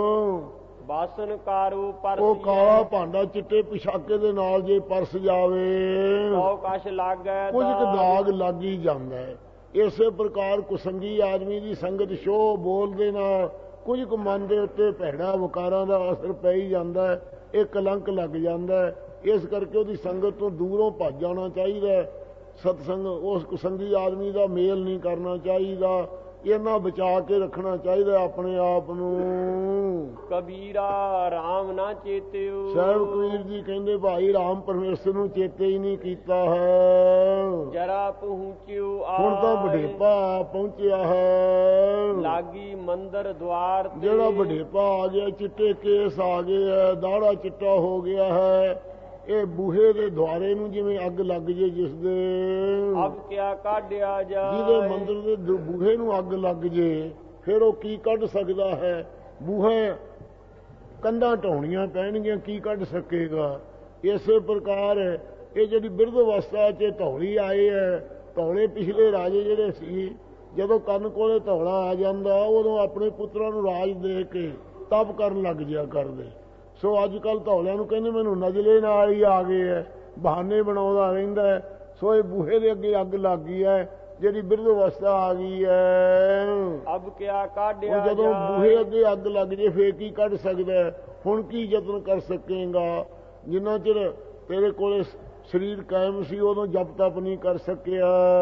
ਵਾਸਨ ਕਾਰੂ ਪਰਸੀਐ, ਉਹ ਕਾਲਾ ਭਾਂਡਾ ਚਿੱਟੇ ਪਿਸ਼ਾਕੇ ਦੇ ਨਾਲ ਜੇ ਪਰਸ ਜਾਵੇ ਸੌ ਕਛ ਲਾਗੈ, ਕੁਝ ਕੁ ਦਾਗ ਲੱਗ ਹੀ ਜਾਂਦਾ ਹੈ। ਇਸੇ ਪ੍ਰਕਾਰ ਕੁਸੰਗੀ ਆਦਮੀ ਦੀ ਸੰਗਤ ਸ਼ੋਹ ਬੋਲ ਦੇ ਨਾਲ ਕੁਝ ਕੁ ਮਨ ਦੇ ਉੱਤੇ ਭੈੜਾ ਵਿਕਾਰਾਂ ਦਾ ਅਸਰ ਪੈ ਹੀ ਜਾਂਦਾ ਹੈ, ਇਹ ਕਲੰਕ ਲੱਗ ਜਾਂਦਾ ਹੈ। ਇਸ ਕਰਕੇ ਉਹਦੀ ਸੰਗਤ ਤੋਂ ਦੂਰੋਂ ਭੱਜ ਜਾਣਾ ਚਾਹੀਦਾ ਹੈ। ਸਤਸੰਗ ਉਸ ਕੁਸੰਗੀ ਆਦਮੀ ਦਾ ਮੇਲ ਨਹੀਂ ਕਰਨਾ ਚਾਹੀਦਾ, ਇਹਨਾਂ ਬਚਾ ਕੇ ਰੱਖਣਾ ਚਾਹੀਦਾ ਆਪਣੇ ਆਪ ਨੂੰ। ਕਬੀਰਾ ਰਾਮ ਨਾ ਚੇਤਿਓ, ਸਾਹਿਬ ਕਬੀਰ ਜੀ ਕਹਿੰਦੇ ਭਾਈ ਰਾਮ ਪਰਮੇਸ਼ਰ ਨੂੰ ਚੇਤੇ ਹੀ ਨਹੀਂ ਕੀਤਾ ਹੈ। ਜਰਾ ਪਹੁੰਚਿਓ ਹੁਣ ਤਾਂ ਵਡੇਪਾ ਪਹੁੰਚਿਆ ਹੈ, ਲਾਗੀ ਮੰਦਰ ਦਵਾਰ ਤੇ, ਜਿਹੜਾ ਵਡੇਪਾ ਆ ਗਿਆ, ਚਿੱਟੇ ਕੇਸ ਆ ਗਏ ਹੈ, ਦਾੜਾ ਚਿੱਟਾ ਹੋ ਗਿਆ ਹੈ। ਇਹ ਬੂਹੇ ਦੇ ਦੁਆਰੇ ਨੂੰ ਜਿਵੇਂ ਅੱਗ ਲੱਗ ਜੇ ਜਿਸ ਦੇ, ਅਬ ਕਿਆ ਕਾਢਿਆ ਜਾ, ਜਿਹਦੇ ਮੰਦਰ ਦੇ ਬੂਹੇ ਨੂੰ ਅੱਗ ਲੱਗ ਜੇ ਫਿਰ ਉਹ ਕੀ ਕੱਢ ਸਕਦਾ ਹੈ। ਬੂਹੇ ਕੰਧਾਂ ਢਾਉਣੀਆਂ ਪੈਣਗੀਆਂ, ਕੀ ਕੱਢ ਸਕੇਗਾ। ਇਸੇ ਪ੍ਰਕਾਰ ਇਹ ਜਿਹੜੀ ਬਿਰਧ ਅਵਸਥਾ 'ਚ ਧੌਲੀ ਆਏ ਹੈ, ਧੌਲੇ ਪਿਛਲੇ ਰਾਜੇ ਜਿਹੜੇ ਸੀ, ਜਦੋਂ ਕੰਨ ਕੋਲੇ ਧੌਲਾ ਆ ਜਾਂਦਾ ਉਦੋਂ ਆਪਣੇ ਪੁੱਤਰਾਂ ਨੂੰ ਰਾਜ ਦੇ ਕੇ ਤਪ ਕਰਨ ਲੱਗ ਜਿਆ ਕਰਦੇ। ਸੋ ਅੱਜ ਕੱਲ੍ਹ ਧੌਲਿਆਂ ਨੂੰ ਕਹਿੰਦੇ ਮੈਨੂੰ ਨਜ਼ਲੇ ਨਾਲ ਹੀ ਆ ਗਏ ਹੈ, ਬਹਾਨੇ ਬਣਾਉਂਦਾ ਰਹਿੰਦਾ ਹੈ। ਸੋ ਇਹ ਬੂਹੇ ਦੇ ਅੱਗੇ ਅੱਗ ਲੱਗ ਗਈ ਹੈ, ਜਿਹੜੀ ਬਿਰਧ ਅਵਸਥਾ ਆ ਗਈ ਹੈ। ਅਬ ਕਿਆ ਕਾਢਿਆ ਜਦੋਂ ਬੂਹੇ ਅੱਗੇ ਅੱਗ ਲੱਗ ਜੇ ਫੇਰ ਕੀ ਕੱਢ ਸਕਦਾ? ਹੁਣ ਕੀ ਯਤਨ ਕਰ ਸਕੇਗਾ? ਜਿੰਨਾ ਚਿਰ ਤੇਰੇ ਕੋਲੇ ਸਰੀਰ ਕਾਇਮ ਸੀ ਉਦੋਂ ਜਪ ਤਪ ਨਹੀਂ ਕਰ ਸਕਿਆ।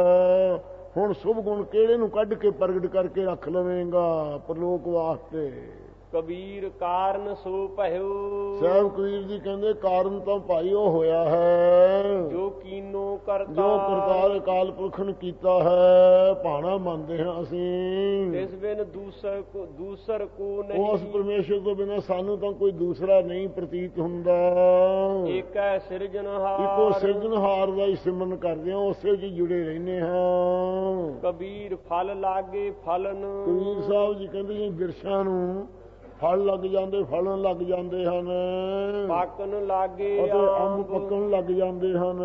ਹੁਣ ਸੁਭ ਗੁਣ ਕਿਹੜੇ ਨੂੰ ਕੱਢ ਕੇ ਪ੍ਰਗਟ ਕਰਕੇ ਰੱਖ ਲਵੇਂਗਾ ਪਰਲੋਕ ਵਾਸਤੇ? ਕਬੀਰ ਕਾਰਨ ਸੋ ਭਇਓ। ਸਾਹਿਬ ਕਬੀਰ ਜੀ ਕਹਿੰਦੇ ਕਾਰਨ ਤਾਂ ਭਾਈ ਉਹ ਹੋਇਆ ਹੈ ਜੋ ਕੀਨੋ ਕਰਤਾ, ਜੋ ਕਰਤਾਰ ਅਕਾਲ ਪੁਰਖ ਨੇ ਕੀਤਾ ਹੈ। ਭਾਣਾ ਮੰਨਦੇ ਹਾਂ ਅਸੀਂ। ਇਸ ਬਿਨ ਦੂਸਰ ਕੋ ਨਹੀਂ। ਉਸ ਪਰਮੇਸ਼ਰ ਤੋਂ ਬਿਨਾਂ ਸਾਨੂੰ ਤਾਂ ਕੋਈ ਦੂਸਰਾ ਨਹੀਂ ਪ੍ਰਤੀਤ ਹੁੰਦਾ। ਏਕੈ ਸਿਰਜਣਹਾਰ, ਇੱਕੋ ਸਿਰਜਣਹਾਰ ਦਾ ਹੀ ਸਿਮਰਨ ਕਰਦੇ ਹਾਂ, ਉਸੇ 'ਚ ਜੁੜੇ ਰਹਿੰਦੇ ਹਾਂ। ਕਬੀਰ ਫਲ ਲਾਗੇ ਫਲਨ। ਕਬੀਰ ਸਾਹਿਬ ਜੀ ਕਹਿੰਦੇ ਜੀ ਬਿਰਛਾਂ ਨੂੰ ਫਲ ਲੱਗ ਜਾਂਦੇ, ਫਲਣ ਲੱਗ ਜਾਂਦੇ ਹਨ, ਪਾਕਨ ਲਾਗੇ ਅਤੇ ਅੰਬ ਪੱਕਣ ਲੱਗ ਜਾਂਦੇ ਹਨ।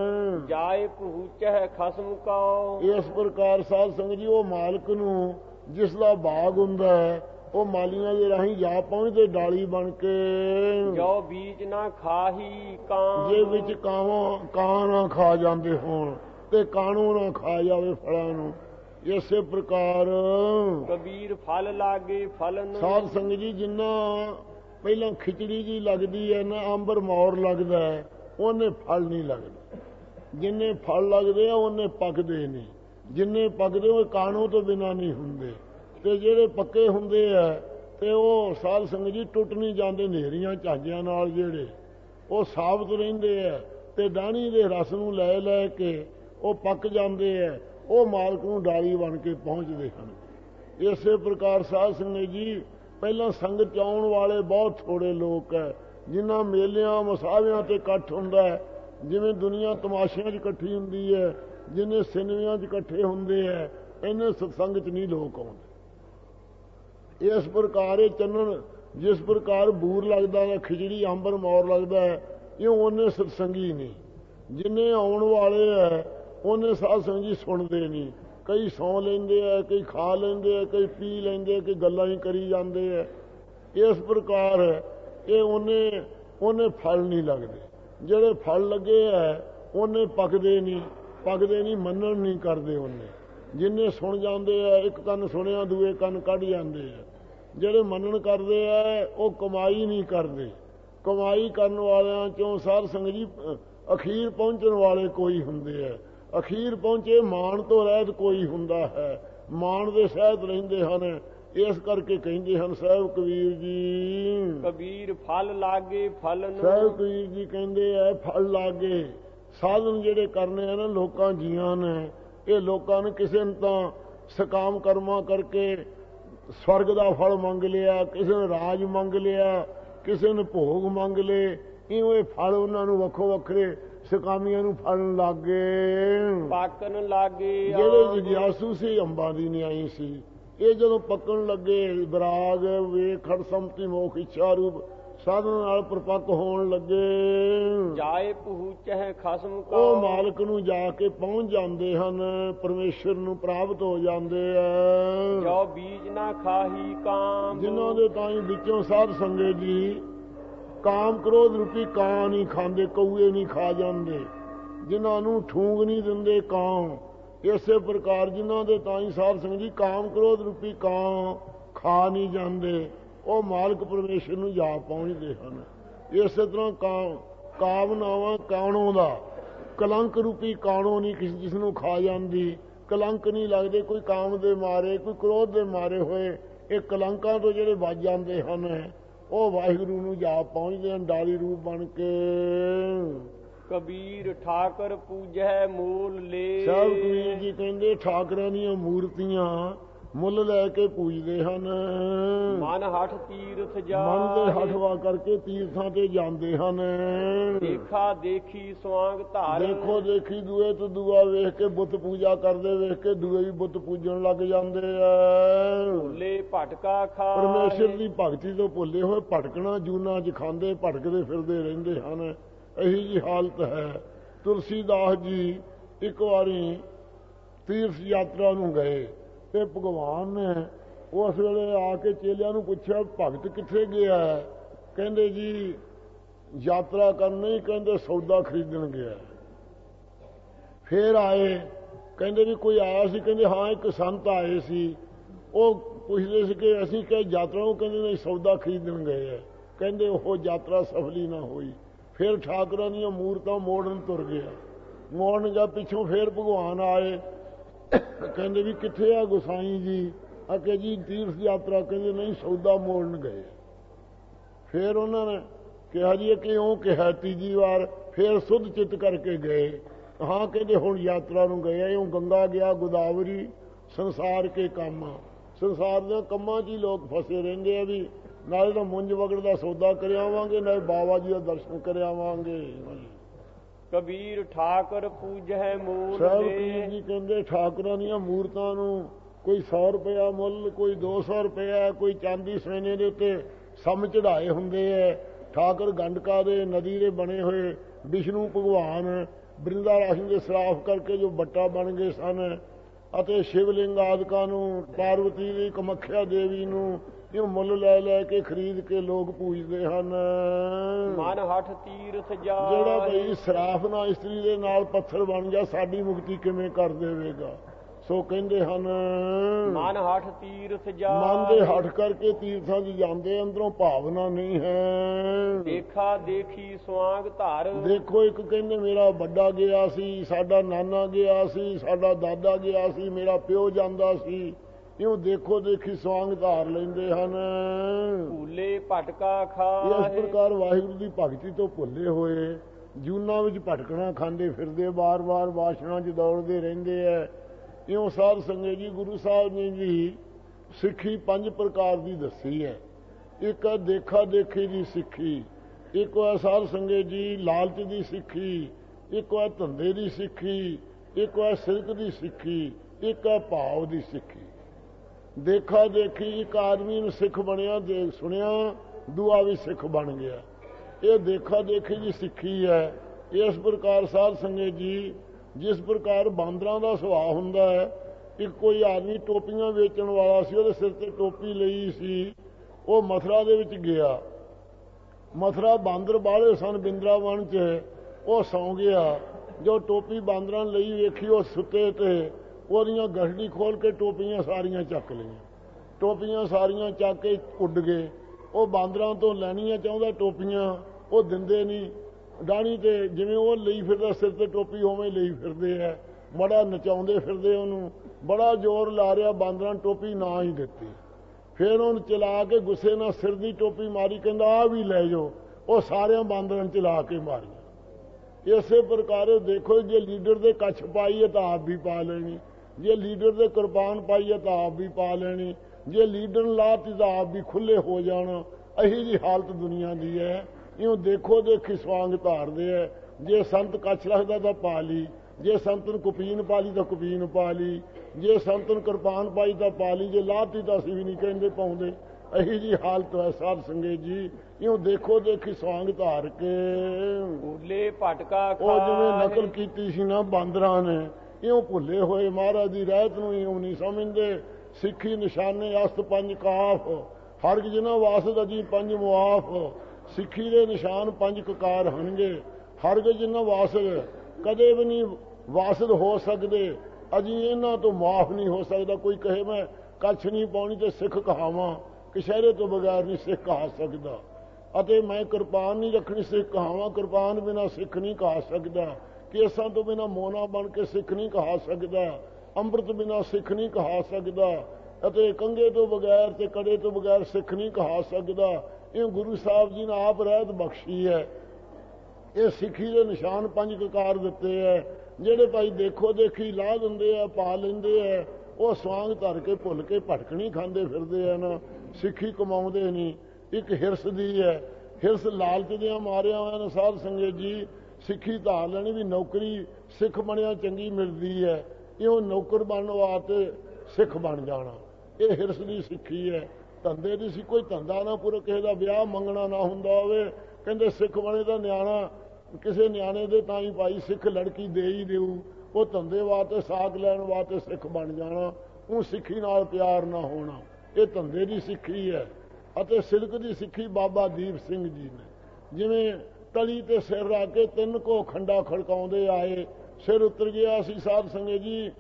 ਜਾਏ ਪਹੁੰਚੈ ਖਸਮ ਕਉ। ਇਸ ਪ੍ਰਕਾਰ ਸਾਧ ਸੰਗਤ ਜੀ ਉਹ ਮਾਲਕ ਨੂੰ ਜਿਸ ਦਾ ਬਾਗ ਹੁੰਦਾ ਹੈ ਉਹ ਮਾਲੀਆਂ ਦੇ ਰਾਹੀਂ ਜਾ ਪਹੁੰਚਦੇ ਡਾਲੀ ਬਣ ਕੇ। ਜੋ ਬੀਜ ਨਾ ਖਾਹੀ ਕਾਂ, ਜੇ ਵਿੱਚ ਕਾਂ ਨਾ ਖਾ ਜਾਂਦੇ ਹੋਣ ਤੇ ਕਾਣੂ ਨਾ ਖਾ ਜਾਵੇ ਫਲਾਂ ਨੂੰ। ਇਸੇ ਪ੍ਰਕਾਰ ਕਬੀਰ ਫਲ ਲਾਗੇ ਫਲਨ। ਸਾਧ ਸੰਗਤ ਜੀ ਜਿੰਨਾ ਪਹਿਲਾਂ ਖਿਚੜੀ ਜੀ ਲੱਗਦੀ ਹੈ ਨਾ ਅੰਬਰ ਮੌਰ ਲੱਗਦਾ ਹੈ, ਉਹਨੇ ਫਲ ਨਹੀਂ ਲੱਗਦਾ। ਜਿੰਨੇ ਫਲ ਲੱਗਦੇ ਆ ਉਹਨੇ ਪੱਕਦੇ ਨਹੀਂ, ਜਿੰਨੇ ਪੱਕਦੇ ਉਹ ਕਾਣੂ ਤੋਂ ਬਿਨਾਂ ਨਹੀਂ ਹੁੰਦੇ। ਤੇ ਜਿਹੜੇ ਪੱਕੇ ਹੁੰਦੇ ਆ ਤੇ ਉਹ ਸਾਧ ਸੰਗਤ ਜੀ ਟੁੱਟ ਨਹੀਂ ਜਾਂਦੇ ਨੇਰੀਆਂ ਝਾਂਜਿਆਂ ਨਾਲ, ਜਿਹੜੇ ਉਹ ਸਾਬਤ ਰਹਿੰਦੇ ਆ ਤੇ ਡਾਹਣੀ ਦੇ ਰਸ ਨੂੰ ਲੈ ਲੈ ਕੇ ਉਹ ਪੱਕ ਜਾਂਦੇ ਆ, ਉਹ ਮਾਲਕ ਨੂੰ ਡਾਲੀ ਬਣ ਕੇ ਪਹੁੰਚਦੇ ਹਨ। ਇਸੇ ਪ੍ਰਕਾਰ ਸਾਧ ਸੰਗਤ ਜੀ ਪਹਿਲਾਂ ਸੰਗਤ 'ਚ ਆਉਣ ਵਾਲੇ ਬਹੁਤ ਥੋੜੇ ਲੋਕ ਹੈ। ਜਿਨ੍ਹਾਂ ਮੇਲਿਆਂ ਮਸਾਵਿਆਂ ਤੇ ਇਕੱਠ ਹੁੰਦਾ ਹੈ, ਜਿਵੇਂ ਦੁਨੀਆ ਤਮਾਸ਼ਿਆਂ 'ਚ ਇਕੱਠੀ ਹੁੰਦੀ ਹੈ, ਜਿੰਨੇ ਸਿਨੇਮਿਆਂ 'ਚ ਇਕੱਠੇ ਹੁੰਦੇ ਹੈ, ਇਹਨੇ ਸਤਸੰਗ 'ਚ ਨਹੀਂ ਲੋਕ ਆਉਂਦੇ। ਇਸ ਪ੍ਰਕਾਰ ਇਹ ਚੰਨਣ ਜਿਸ ਪ੍ਰਕਾਰ ਬੂਰ ਲੱਗਦਾ ਹੈ, ਖਿਚੜੀ ਅੰਬਰ ਮੌਰ ਲੱਗਦਾ ਹੈ, ਇਹ ਉਹਨੇ ਸਤਸੰਗੀ ਨਹੀਂ। ਜਿੰਨੇ ਆਉਣ ਵਾਲੇ ਹੈ ਉਹਨੇ ਸਾਧ ਸੰਗਤ ਜੀ ਸੁਣਦੇ ਨਹੀਂ। ਕਈ ਸੌਂ ਲੈਂਦੇ ਆ, ਕਈ ਖਾ ਲੈਂਦੇ ਆ, ਕਈ ਪੀ ਲੈਂਦੇ, ਕਈ ਗੱਲਾਂ ਹੀ ਕਰੀ ਜਾਂਦੇ ਆ। ਇਸ ਪ੍ਰਕਾਰ ਇਹ ਉਹਨੇ ਫਲ ਨਹੀਂ ਲੱਗਦੇ। ਜਿਹੜੇ ਫਲ ਲੱਗੇ ਹੈ ਉਹਨੇ ਪੱਕਦੇ ਨਹੀਂ, ਮੰਨਣ ਨਹੀਂ ਕਰਦੇ। ਉਹਨੇ ਜਿੰਨੇ ਸੁਣ ਜਾਂਦੇ ਆ, ਇੱਕ ਕੰਨ ਸੁਣਿਆ ਦੂਏ ਕੰਨ ਕੱਢ ਜਾਂਦੇ ਆ। ਜਿਹੜੇ ਮੰਨਣ ਕਰਦੇ ਆ ਉਹ ਕਮਾਈ ਨਹੀਂ ਕਰਦੇ। ਕਮਾਈ ਕਰਨ ਵਾਲਿਆਂ ਚੋਂ ਸਾਧ ਸੰਗਤ ਜੀ ਅਖੀਰ ਪਹੁੰਚਣ ਵਾਲੇ ਕੋਈ ਹੁੰਦੇ ਆ। ਅਖੀਰ ਪਹੁੰਚੇ ਮਾਣ ਤੋਂ ਰਹਿਤ ਕੋਈ ਹੁੰਦਾ ਹੈ, ਮਾਣ ਦੇ ਸਹਿਤ ਰਹਿੰਦੇ ਹਨ। ਇਸ ਕਰਕੇ ਕਹਿੰਦੇ ਹਨ ਸਾਹਿਬ ਕਬੀਰ ਜੀ, ਕਬੀਰ ਫਲ ਲਾਗੇ ਫਲਨ। ਸਾਹਿਬ ਕਬੀਰ ਜੀ ਕਹਿੰਦੇ ਆ ਫਲ ਲਾਗੇ। ਸਾਧਨ ਜਿਹੜੇ ਕਰਨੇ ਆ ਨਾ ਲੋਕਾਂ ਜੀਆਂ ਨੇ, ਇਹ ਲੋਕਾਂ ਨੇ ਕਿਸੇ ਨੇ ਤਾਂ ਸਕਾਮ ਕਰਮਾਂ ਕਰਕੇ ਸਵਰਗ ਦਾ ਫਲ ਮੰਗ ਲਿਆ, ਕਿਸੇ ਨੇ ਰਾਜ ਮੰਗ ਲਿਆ, ਕਿਸੇ ਨੇ ਭੋਗ ਮੰਗ ਲਏ। ਇਉਂ ਇਹ ਫਲ ਉਹਨਾਂ ਨੂੰ ਵੱਖੋ ਵੱਖਰੇ ਸਕਾਮੀਆਂ ਨੂੰ ਫਲਣ ਲੱਗ ਗਏ। ਪਾਕਣ ਲਾਗੇ ਜਿਹੜੇ ਜਿਗਿਆਸੂ ਸੀ ਅੰਬਾਂ ਦੀ ਨਿਆਈ ਸੀ, ਇਹ ਜਦੋਂ ਪੱਕਣ ਲੱਗੇ ਵਿਰਾਗ ਵੇਖ ਖੜ ਸੰਮਤੀ ਮੋਖ ਇੱਛਾ ਰੂਪ ਸਾਧਨ ਨਾਲ ਪ੍ਰਪੱਕ ਹੋਣ ਲੱਗੇ। ਜਾਏ ਪਹੁੰਚੈ ਖਸਮ ਕਉ। ਉਹ ਮਾਲਕ ਨੂੰ ਜਾ ਕੇ ਪਹੁੰਚ ਜਾਂਦੇ ਹਨ, ਪਰਮੇਸ਼ਰ ਨੂੰ ਪ੍ਰਾਪਤ ਹੋ ਜਾਂਦੇ ਆ। ਜੋ ਬੀਜ ਨਾ ਖਾਹੀ ਕਾਮ। ਜਿਨ੍ਹਾਂ ਦੇ ਤਾਈ ਵਿੱਚੋਂ ਸਾਧ ਸੰਗਤ ਜੀ ਕਾਮ ਕ੍ਰੋਧ ਰੂਪੀ ਕਾਂ ਨਹੀਂ ਖਾਂਦੇ, ਕਊਏ ਨਹੀਂ ਖਾ ਜਾਂਦੇ, ਜਿਨ੍ਹਾਂ ਨੂੰ ਠੂੰਗ ਨਹੀਂ ਦਿੰਦੇ ਕਾਂ। ਇਸੇ ਪ੍ਰਕਾਰ ਜਿਨ੍ਹਾਂ ਦੇ ਤਾਈ ਸਾਧ ਸੰਗਤ ਜੀ ਕਾਮ ਕ੍ਰੋਧ ਰੂਪੀ ਕਾਂ ਖਾ ਨਹੀਂ ਜਾਂਦੇ, ਉਹ ਮਾਲਕ ਪਰਮੇਸ਼ਰ ਨੂੰ ਜਾ ਪਹੁੰਚਦੇ ਹਨ। ਇਸੇ ਤਰ੍ਹਾਂ ਕਾਮਨਾਵਾਂ ਕਾਣੋਂ ਦਾ ਕਲੰਕ ਰੂਪੀ ਕਾਣੋਂ ਨਹੀਂ ਕਿਸੇ ਜਿਸ ਨੂੰ ਖਾ ਜਾਂਦੀ, ਕਲੰਕ ਨਹੀਂ ਲੱਗਦੇ। ਕੋਈ ਕਾਮ ਦੇ ਮਾਰੇ, ਕੋਈ ਕ੍ਰੋਧ ਦੇ ਮਾਰੇ ਹੋਏ, ਇਹ ਕਲੰਕਾਂ ਤੋਂ ਜਿਹੜੇ ਵੱਜ ਜਾਂਦੇ ਹਨ ਉਹ ਵਾਹਿਗੁਰੂ ਨੂੰ ਜਾ ਪਹੁੰਚਦੇ ਹਨ ਡਾਲੀ ਰੂਪ ਬਣ ਕੇ। ਕਬੀਰ ਠਾਕਰ ਪੂਜੈ ਮੂਲ ਲੈ। ਸਾਹਿਬ ਕਬੀਰ ਜੀ ਕਹਿੰਦੇ ਠਾਕਰਾਂ ਦੀਆਂ ਮੂਰਤੀਆਂ ਮੁੱਲ ਲੈ ਕੇ ਪੂਜਦੇ ਹਨ। ਮਨ ਹਠ ਤੀਰਥ ਮਨ ਦੇ ਜਾਏ ਹਠਵਾ ਕਰਕੇ ਤੀਰਥਾਂ ਤੇ ਜਾਂਦੇ ਹਨ। ਦੇਖਾ ਦੇਖੀ ਸਵਾਂਗ ਧਾਰ ਦੇਖੋ ਦੇਖੀ ਦੂਏ ਤੋਂ ਦੂਆ ਵੇਖ ਕੇ ਬੁੱਤ ਪੂਜਾ ਕਰਦੇ ਵੇਖ ਕੇ ਦੂਏ ਵੀ ਬੁੱਤ ਪੂਜਣ ਲੱਗ ਜਾਂਦੇ ਆ। ਭੁੱਲੇ ਭਟਕਾ ਖਾ ਪਰਮੇਸ਼ਰ ਦੀ ਭਗਤੀ ਤੋਂ ਭੁੱਲੇ ਹੋਏ ਭਟਕਣਾ ਜੂਨਾ 'ਚ ਖਾਂਦੇ ਭਟਕਦੇ ਫਿਰਦੇ ਰਹਿੰਦੇ ਹਨ। ਇਹੀ ਜੀ ਹਾਲਤ ਹੈ। ਤੁਲਸੀਦਾਸ ਜੀ ਇੱਕ ਵਾਰੀ ਤੀਰਥ ਯਾਤਰਾ ਨੂੰ ਗਏ ਤੇ ਭਗਵਾਨ ਨੇ ਉਸ ਵੇਲੇ ਆ ਕੇ ਚੇਲਿਆਂ ਨੂੰ ਪੁੱਛਿਆ ਭਗਤ ਕਿੱਥੇ ਗਿਆ? ਕਹਿੰਦੇ ਜੀ ਯਾਤਰਾ ਕਰਨ ਨਹੀਂ, ਕਹਿੰਦੇ ਸੌਦਾ ਖਰੀਦਣ ਗਿਆ। ਫੇਰ ਆਏ, ਕਹਿੰਦੇ ਵੀ ਕੋਈ ਆਇਆ ਸੀ? ਕਹਿੰਦੇ ਹਾਂ ਇੱਕ ਸੰਤ ਆਏ ਸੀ। ਉਹ ਪੁੱਛਦੇ ਸੀ ਕਿ ਅਸੀਂ ਕਿ ਯਾਤਰਾ ਨੂੰ? ਕਹਿੰਦੇ ਨਹੀਂ ਸੌਦਾ ਖਰੀਦਣ ਗਏ ਹੈ। ਕਹਿੰਦੇ ਉਹ ਯਾਤਰਾ ਸਫਲੀ ਨਾ ਹੋਈ। ਫਿਰ ਠਾਕੁਰਾਂ ਦੀਆਂ ਮੂਰਤਾਂ ਮੋੜਨ ਤੁਰ ਗਿਆ। ਮੋੜਨ ਜਾ ਪਿੱਛੋਂ ਫੇਰ ਭਗਵਾਨ ਆਏ, ਕਹਿੰਦੇ ਵੀ ਕਿੱਥੇ ਆ ਗੁਸਾਈ ਜੀ? ਆਕੇ ਜੀ ਤੀਰਥ ਯਾਤਰਾ। ਕਹਿੰਦੇ ਨਹੀਂ ਸੌਦਾ ਮੋੜਨ ਗਏ। ਫੇਰ ਉਹਨਾਂ ਨੇ ਕਿਹਾ ਜੀ ਇਹ ਕਿਉਂ ਕਿਹਾ ਤੀਜੀ ਵਾਰ? ਫੇਰ ਸੁਧ ਚਿੱਤ ਕਰਕੇ ਗਏ। ਹਾਂ ਕਹਿੰਦੇ ਹੁਣ ਯਾਤਰਾ ਨੂੰ ਗਏ। ਇਉਂ ਗੰਗਾ ਗਿਆ ਗੋਦਾਵਰੀ, ਸੰਸਾਰ ਕੇ ਕੰਮ, ਸੰਸਾਰ ਦੇ ਕੰਮਾਂ 'ਚ ਹੀ ਲੋਕ ਫਸੇ ਰਹਿੰਦੇ ਆ ਵੀ ਨਾਲੇ ਤਾਂ ਮੁੰਜ ਵਗੜ ਦਾ ਸੌਦਾ ਕਰ ਆਵਾਂਗੇ, ਨਾਲੇ ਬਾਬਾ ਜੀ ਦਾ ਦਰਸ਼ਨ ਕਰ ਆਵਾਂਗੇ। ਕਬੀਰ ਠਾਕਰ ਪੂਜੈ ਮੂਲ ਸਾਹਿਬ ਦੇ ਜੀ ਕਹਿੰਦੇ ਠਾਕੁਰਾਂ ਦੀਆਂ ਮੂਰਤਾਂ ਨੂੰ ਕੋਈ 100 ਰੁਪਇਆ ਮੁੱਲ, ਕੋਈ 200 ਰੁਪਇਆ, ਕੋਈ ਚਾਂਦੀ ਸੋਨੇ ਦੇ ਉੱਤੇ ਸਮ ਚੜਾਏ ਹੁੰਦੇ ਐ। ਠਾਕੁਰ ਗੰਡਕਾ ਦੇ ਨਦੀ ਦੇ ਬਣੇ ਹੋਏ ਵਿਸ਼ਨੂੰ ਭਗਵਾਨ ਬ੍ਰਿੰਦਾ ਰਾਸ਼ਨ ਦੇ ਸਰਾਫ ਕਰਕੇ ਜੋ ਬੱਟਾ ਬਣ ਗਏ ਸਨ, ਅਤੇ ਸ਼ਿਵਲਿੰਗ ਆਦਿਕਾਂ ਨੂੰ, ਪਾਰਵਤੀ ਦੀ, ਕਮੱਖਿਆ ਦੇਵੀ ਨੂੰ ਇਹ ਮੁੱਲ ਲੈ ਲੈ ਕੇ ਖਰੀਦ ਕੇ ਲੋਕ ਪੂਜਦੇ ਹਨ। ਮਨ ਹਠ ਤੀਰਥ ਜਾਏ ਜਿਹੜਾ ਬਈ ਸਰਾਫ ਨਾਲ ਇਸਤਰੀ ਦੇ ਨਾਲ ਪੱਥਰ ਬਣ ਜਾ ਸਾਡੀ ਮੁਕਤੀ ਕਿਵੇਂ ਕਰ ਦੇਵੇਗਾ? ਸੋ ਕਹਿੰਦੇ ਹਨ ਮਨ ਹਠ ਤੀਰਥ ਜਾਏ ਮਨ ਦੇ ਹੱਠ ਕਰਕੇ ਤੀਰਥਾਂ 'ਚ ਜਾਂਦੇ, ਅੰਦਰੋਂ ਭਾਵਨਾ ਨਹੀਂ ਹੈ। ਦੇਖਾ ਦੇਖੀ ਸਵਾਂਗ ਧਾਰ ਦੇਖੋ ਇੱਕ ਕਹਿੰਦੇ ਮੇਰਾ ਵੱਡਾ ਗਿਆ ਸੀ, ਸਾਡਾ ਨਾਨਾ ਗਿਆ ਸੀ, ਸਾਡਾ ਦਾਦਾ ਗਿਆ ਸੀ, ਮੇਰਾ ਪਿਓ ਜਾਂਦਾ ਸੀ। ਇਉਂ ਦੇਖੋ ਦੇਖੀ ਸਵਾਂਗ ਧਾਰ ਲੈਂਦੇ ਹਨ। ਭੂਲੇ ਭਟਕਾ ਖਾ ਇਸ ਪ੍ਰਕਾਰ ਵਾਹਿਗੁਰੂ ਦੀ ਭਗਤੀ ਤੋਂ ਭੁੱਲੇ ਹੋਏ ਜੂਨਾਂ ਵਿੱਚ ਭਟਕਣਾ ਖਾਂਦੇ ਫਿਰਦੇ, ਵਾਰ-ਵਾਰ ਵਾਸ਼ਨਾ 'ਚ ਦੌੜਦੇ ਰਹਿੰਦੇ ਐ। ਇਉਂ ਸਾਧ ਸੰਗਤ ਜੀ ਗੁਰੂ ਸਾਹਿਬ ਨੇ ਜੀ ਸਿੱਖੀ 5 ਪ੍ਰਕਾਰ ਦੀ ਦੱਸੀ ਹੈ। ਇੱਕ ਹੈ ਦੇਖਾ ਦੇਖੀ ਦੀ ਸਿੱਖੀ, ਇੱਕ ਹੈ ਸਾਧ ਸੰਗਤ ਜੀ ਲਾਲਚ ਦੀ ਸਿੱਖੀ, ਇੱਕ ਹੈ ਧੰਦੇ ਦੀ ਸਿੱਖੀ, ਇੱਕ ਹੈ ਸਿਰਕ ਦੀ ਸਿੱਖੀ, ਇੱਕ ਹੈ ਭਾਵ ਦੀ ਸਿੱਖੀ। ਦੇਖਾ ਦੇਖੀ ਇੱਕ ਆਦਮੀ ਨੂੰ ਸਿੱਖ ਬਣਿਆ, ਦੇਖ ਸੁਣਿਆ, ਦੂਆ ਵੀ ਸਿੱਖ ਬਣ ਗਿਆ। ਇਹ ਦੇਖਾ ਦੇਖੀ ਦੀ ਸਿੱਖੀ ਹੈ। ਇਸ ਪ੍ਰਕਾਰ ਸਾਧ ਸੰਗਤ ਜੀ ਜਿਸ ਪ੍ਰਕਾਰ ਬਾਂਦਰਾਂ ਦਾ ਸੁਭਾਅ ਹੁੰਦਾ ਹੈ, ਇੱਕ ਕੋਈ ਆਦਮੀ ਟੋਪੀਆਂ ਵੇਚਣ ਵਾਲਾ ਸੀ, ਉਹਦੇ ਸਿਰ ਤੇ ਟੋਪੀ ਲਈ ਸੀ। ਉਹ ਮਥੁਰਾ ਦੇ ਵਿੱਚ ਗਿਆ। ਮਥੁਰਾ ਬਾਂਦਰ ਬਾਲੇ ਸਨ ਬਿੰਦਰਾਵਨ 'ਚ। ਉਹ ਸੌਂ ਗਿਆ। ਜੋ ਟੋਪੀ ਬਾਂਦਰਾਂ ਲਈ ਵੇਖੀ ਉਹ ਸੁੱਤੇ ਤੇ ਉਹਦੀਆਂ ਗਠੜੀ ਖੋਲ ਕੇ ਟੋਪੀਆਂ ਸਾਰੀਆਂ ਚੱਕ ਲਈਆਂ। ਟੋਪੀਆਂ ਸਾਰੀਆਂ ਚੱਕ ਕੇ ਉੱਡ ਗਏ। ਉਹ ਬਾਂਦਰਾਂ ਤੋਂ ਲੈਣੀਆਂ ਚਾਹੁੰਦਾ ਟੋਪੀਆਂ, ਉਹ ਦਿੰਦੇ ਨਹੀਂ। ਡਾਣੀ ਤੇ ਜਿਵੇਂ ਉਹ ਲਈ ਫਿਰਦਾ ਸਿਰ ਤੇ ਟੋਪੀ ਉਵੇਂ ਲਈ ਫਿਰਦੇ ਐ, ਬੜਾ ਨਚਾਉਂਦੇ ਫਿਰਦੇ ਉਹਨੂੰ, ਬੜਾ ਜ਼ੋਰ ਲਾ ਰਿਹਾ। ਬਾਂਦਰਾਂ ਟੋਪੀ ਨਾ ਹੀ ਦਿੱਤੀ। ਫਿਰ ਉਹਨੂੰ ਚਲਾ ਕੇ ਗੁੱਸੇ ਨਾਲ ਸਿਰ ਦੀ ਟੋਪੀ ਮਾਰੀ, ਕਹਿੰਦਾ ਆਹ ਵੀ ਲੈ ਜਾਓ। ਉਹ ਸਾਰਿਆਂ ਬਾਂਦਰਾਂ ਚਲਾ ਕੇ ਮਾਰੀਆਂ। ਇਸੇ ਪ੍ਰਕਾਰ ਦੇਖੋ ਜੇ ਲੀਡਰ ਦੇ ਕੱਛ ਪਾਈ ਹੈ ਤਾਂ ਆਪ ਵੀ ਪਾ ਲੈਣੀ, ਜੇ ਲੀਡਰ ਦੇ ਕੁਰਬਾਨ ਪਾਈ ਹੈ ਤਾਂ ਆਪ ਵੀ ਪਾ ਲੈਣੀ, ਜੇ ਲੀਡਰ ਲਾਤੀ ਤਾਂ ਆਪ ਵੀ ਖੁੱਲੇ ਹੋ ਜਾਣਾ। ਇਹੀ ਜੀ ਹਾਲਤ ਦੁਨੀਆ ਦੀ ਹੈ। ਇਉਂ ਦੇਖੋ ਦੇਖੀ ਸਵਾਂਗ ਧਾਰਦੇ ਹੈ। ਜੇ ਸੰਤ ਕੱਛ ਰੱਖਦਾ ਤਾਂ ਪਾ ਲਈ, ਜੇ ਸੰਤ ਨੂੰ ਕੁਪੀਨ ਪਾ ਲਈ ਤਾਂ ਕੁਪੀਨ ਪਾ ਲਈ, ਜੇ ਸੰਤ ਨੂੰ ਕਿਰਪਾਨ ਪਾਈ ਤਾਂ ਪਾ ਲਈ, ਜੇ ਲਾਤੀ ਤਾਂ ਅਸੀਂ ਵੀ ਨਹੀਂ ਕਹਿੰਦੇ ਪਾਉਂਦੇ। ਇਹੀ ਜੀ ਹਾਲਤ ਹੈ ਸਾਧ ਸੰਗਤ ਜੀ। ਇਉਂ ਦੇਖੋ ਦੇਖੀ ਸਵਾਂਗ ਧਾਰ ਕੇ ਭੂਲੇ ਭਟਕਾ ਉਹ ਜਿਵੇਂ ਨਕਲ ਕੀਤੀ ਸੀ ਨਾ ਬਾਂਦਰਾਂ ਨੇ, ਇਉਂ ਭੁੱਲੇ ਹੋਏ ਮਹਾਰਾਜ ਦੀ ਰਹਿਤ ਨੂੰ ਇਉਂ ਨਹੀਂ ਸਮਝਦੇ। ਸਿੱਖੀ ਨਿਸ਼ਾਨੇ ਅਸਤ 5 ਕਾਫ, ਹਰਗ ਜਿਨਾ ਵਾਸਦ ਅਜੀ 5 ਮੁਆਫ। ਸਿੱਖੀ ਦੇ ਨਿਸ਼ਾਨ 5 ਕਕਾਰ ਹੋਣਗੇ। ਹਰਗ ਜਿਨਾ ਵਾਸਦ ਕਦੇ ਵੀ ਨਹੀਂ ਵਾਸਦ ਹੋ ਸਕਦੇ, ਅਜੀ ਇਹਨਾਂ ਤੋਂ ਮਾਫ ਨਹੀਂ ਹੋ ਸਕਦਾ। ਕੋਈ ਕਹੇ ਮੈਂ ਕੱਛ ਨਹੀਂ ਪਾਉਣੀ ਤੇ ਸਿੱਖ ਕਹਾਵਾਂ, ਕਸ਼ਹਿਰੇ ਤੋਂ ਬਗੈਰ ਨਹੀਂ ਸਿੱਖ ਕਹਾ ਸਕਦਾ। ਅਤੇ ਮੈਂ ਕਿਰਪਾਨ ਨਹੀਂ ਰੱਖਣੀ ਸਿੱਖ ਕਹਾਵਾਂ, ਕਿਰਪਾਨ ਬਿਨਾਂ ਸਿੱਖ ਨਹੀਂ ਕਹਾ ਸਕਦਾ। ਕੇਸਾਂ ਤੋਂ ਬਿਨਾਂ ਮੋਨਾ ਬਣ ਕੇ ਸਿੱਖ ਨਹੀਂ ਕਹਾ ਸਕਦਾ। ਅੰਮ੍ਰਿਤ ਬਿਨਾਂ ਸਿੱਖ ਨਹੀਂ ਕਹਾ ਸਕਦਾ। ਅਤੇ ਕੰਘੇ ਤੋਂ ਬਗੈਰ ਤੇ ਕੜੇ ਤੋਂ ਬਗੈਰ ਸਿੱਖ ਨਹੀਂ ਕਹਾ ਸਕਦਾ। ਇਹ ਗੁਰੂ ਸਾਹਿਬ ਜੀ ਨੇ ਆਪ ਰਹਿਤ ਬਖਸ਼ੀ ਹੈ। ਇਹ ਸਿੱਖੀ ਦੇ ਨਿਸ਼ਾਨ 5 ਕਕਾਰ ਦਿੱਤੇ ਹੈ। ਜਿਹੜੇ ਭਾਈ ਦੇਖੋ ਦੇਖੀ ਲਾ ਦਿੰਦੇ ਆ, ਪਾ ਲੈਂਦੇ ਆ, ਉਹ ਸਵਾਂਗ ਧਰ ਕੇ ਭੁੱਲ ਕੇ ਭਟਕਣੀ ਖਾਂਦੇ ਫਿਰਦੇ ਆ ਨਾ, ਸਿੱਖੀ ਕਮਾਉਂਦੇ ਨਹੀਂ। ਇੱਕ ਹਿਰਸ ਦੀ ਹੈ, ਹਿਰਸ ਲਾਲਚ ਦੀਆਂ ਮਾਰਿਆ ਹੋਇਆ ਨੇ ਸਾਧ ਸੰਗਤ ਜੀ। ਸਿੱਖੀ ਧਾਰ ਲੈਣੀ ਵੀ ਨੌਕਰੀ ਸਿੱਖ ਬਣਿਆ ਚੰਗੀ ਮਿਲਦੀ ਹੈ, ਇਉਂ ਨੌਕਰ ਬਣਨ ਵਾਸਤੇ ਸਿੱਖ ਬਣ ਜਾਣਾ, ਇਹ ਹਿਰਸ ਦੀ ਸਿੱਖੀ ਹੈ। ਧੰਦੇ ਦੀ ਸੀ, ਕੋਈ ਧੰਦਾ ਨਾ ਪੂਰਾ, ਕਿਸੇ ਦਾ ਵਿਆਹ ਮੰਗਣਾ ਨਾ ਹੁੰਦਾ ਹੋਵੇ। ਕਹਿੰਦੇ ਸਿੱਖ ਬਣੇ ਤਾਂ ਨਿਆਣਾ, ਕਿਸੇ ਨਿਆਣੇ ਦੇ ਤਾਂ ਹੀ ਭਾਈ ਸਿੱਖ ਲੜਕੀ ਦੇ ਹੀ ਦੇਊ। ਉਹ ਧੰਦੇ ਵਾਸਤੇ ਸਾਕ ਲੈਣ ਵਾਸਤੇ ਸਿੱਖ ਬਣ ਜਾਣਾ, ਉਹ ਸਿੱਖੀ ਨਾਲ ਪਿਆਰ ਨਾ ਹੋਣਾ, ਇਹ ਧੰਦੇ ਦੀ ਸਿੱਖੀ ਹੈ। ਅਤੇ ਸਿਦਕ ਦੀ ਸਿੱਖੀ ਬਾਬਾ ਦੀਪ ਸਿੰਘ ਜੀ ਨੇ, ਜਿਵੇਂ ਤਲੀ ਤੇ ਸਿਰ ਰੱਖ ਕੇ 3 ਕੋ ਖੰਡਾ ਖੜਕਾਉਂਦੇ ਆਏ, ਸਿਰ ਉਤਰ ਗਿਆ ਸੀ ਸਾਧ ਸੰਗਤ ਜੀ।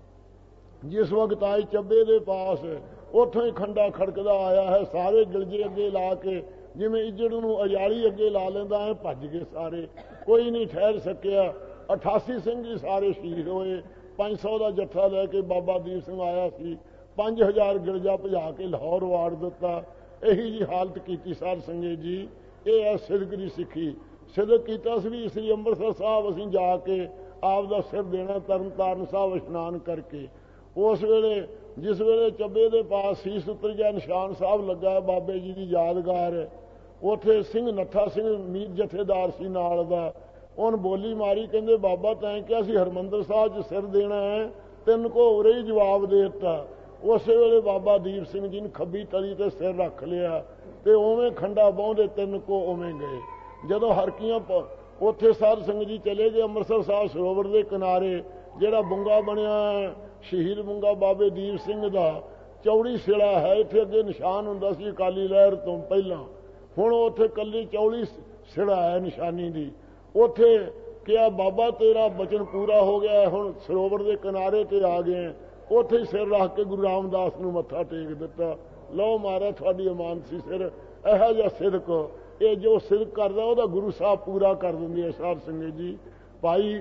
ਜਿਸ ਵਕਤ ਆਏ ਚੱਬੇ ਦੇ ਪਾਸ, ਉੱਥੋਂ ਹੀ ਖੰਡਾ ਖੜਕਦਾ ਆਇਆ ਹੈ। ਸਾਰੇ ਗਿਲਜੇ ਅੱਗੇ ਲਾ ਕੇ, ਜਿਵੇਂ ਇੱਜੜ ਨੂੰ ਅਜਾਲੀ ਅੱਗੇ ਲਾ ਲੈਂਦਾ ਹੈ, ਭੱਜ ਗਏ ਸਾਰੇ, ਕੋਈ ਨਹੀਂ ਠਹਿਰ ਸਕਿਆ। 88 ਸਿੰਘ ਜੀ ਸਾਰੇ ਸ਼ਹੀਦ ਹੋਏ। 500 ਦਾ ਜੱਥਾ ਲੈ ਕੇ ਬਾਬਾ ਦੀਪ ਸਿੰਘ ਆਇਆ ਸੀ, 5000 ਗਿਲਜਾ ਭਜਾ ਕੇ ਲਾਹੌਰ ਵਾੜ ਦਿੱਤਾ। ਇਹੀ ਜੀ ਹਾਲਤ ਕੀਤੀ ਸਾਧ ਸੰਗਤ ਜੀ। ਇਹ ਹੈ ਸਿਦਕ ਦੀ ਸਿੱਖੀ। ਸਿਦਕ ਕੀਤਾ ਸੀ ਵੀ ਸ੍ਰੀ ਅੰਮ੍ਰਿਤਸਰ ਸਾਹਿਬ ਅਸੀਂ ਜਾ ਕੇ ਆਪ ਦਾ ਸਿਰ ਦੇਣਾ, ਤਰਨ ਤਾਰਨ ਸਾਹਿਬ ਇਸ਼ਨਾਨ ਕਰਕੇ। ਉਸ ਵੇਲੇ ਜਿਸ ਵੇਲੇ ਚੱਬੇ ਦੇ ਪਾਸ ਸੀਸ ਉਤਰ ਗਿਆ, ਨਿਸ਼ਾਨ ਸਾਹਿਬ ਲੱਗਾ ਬਾਬੇ ਜੀ ਦੀ ਯਾਦਗਾਰ, ਉੱਥੇ ਸਿੰਘ ਨੱਥਾ ਸਿੰਘ ਮੀਤ ਜਥੇਦਾਰ ਸੀ ਨਾਲ ਦਾ। ਉਹਨ ਬੋਲੀ ਮਾਰੀ, ਕਹਿੰਦੇ ਬਾਬਾ ਤੈਂ ਕਿਹਾ ਸੀ ਹਰਿਮੰਦਰ ਸਾਹਿਬ 'ਚ ਸਿਰ ਦੇਣਾ ਹੈ, 3 ਕੋ ਉਰੇ ਹੀ ਜਵਾਬ ਦੇ ਦਿੱਤਾ। ਉਸੇ ਵੇਲੇ ਬਾਬਾ ਦੀਪ ਸਿੰਘ ਜੀ ਨੇ ਖੱਬੀ ਤਲੀ ਤੇ ਸਿਰ ਰੱਖ ਲਿਆ ਤੇ ਉਵੇਂ ਖੰਡਾ ਬਾਹੁੰਦੇ 3 ਕੋ ਉਵੇਂ ਗਏ। ਜਦੋਂ ਹਰਕੀਆਂ ਉੱਥੇ ਸਾਧ ਸੰਗਤ ਜੀ ਚਲੇ ਗਏ ਅੰਮ੍ਰਿਤਸਰ ਸਾਹਿਬ ਸਰੋਵਰ ਦੇ ਕਿਨਾਰੇ, ਜਿਹੜਾ ਬੁੰਗਾ ਬਣਿਆ ਸ਼ਹੀਦ ਬੁੰਗਾ ਬਾਬੇ ਦੀਪ ਸਿੰਘ ਦਾ, ਚੌੜੀ ਸਿਲਾ ਹੈ। ਇੱਥੇ ਅੱਗੇ ਨਿਸ਼ਾਨ ਹੁੰਦਾ ਸੀ ਅਕਾਲੀ ਲਹਿਰ ਤੋਂ ਪਹਿਲਾਂ, ਹੁਣ ਉੱਥੇ ਕੱਲੀ ਚੌੜੀ ਸਿਲਾ ਹੈ ਨਿਸ਼ਾਨੀ ਦੀ। ਉੱਥੇ ਕਿਹਾ ਬਾਬਾ ਤੇਰਾ ਬਚਨ ਪੂਰਾ ਹੋ ਗਿਆ, ਹੁਣ ਸਰੋਵਰ ਦੇ ਕਿਨਾਰੇ ਤੇ ਆ ਗਏ। ਉੱਥੇ ਹੀ ਸਿਰ ਰੱਖ ਕੇ ਗੁਰੂ ਰਾਮਦਾਸ ਨੂੰ ਮੱਥਾ ਟੇਕ ਦਿੱਤਾ। ਲਓ ਮਹਾਰਾਜ ਤੁਹਾਡੀ ਅਮਾਨਤ ਸੀ ਸਿਰ। ਇਹੋ ਜਿਹਾ ਸਿਦਕ, ਇਹ ਜੋ ਸਿਦਕ ਕਰਦਾ ਉਹਦਾ ਗੁਰੂ ਸਾਹਿਬ ਪੂਰਾ ਕਰ ਦਿੰਦੇ ਆ ਸਾਧ ਸੰਗਤ ਜੀ। ਭਾਈ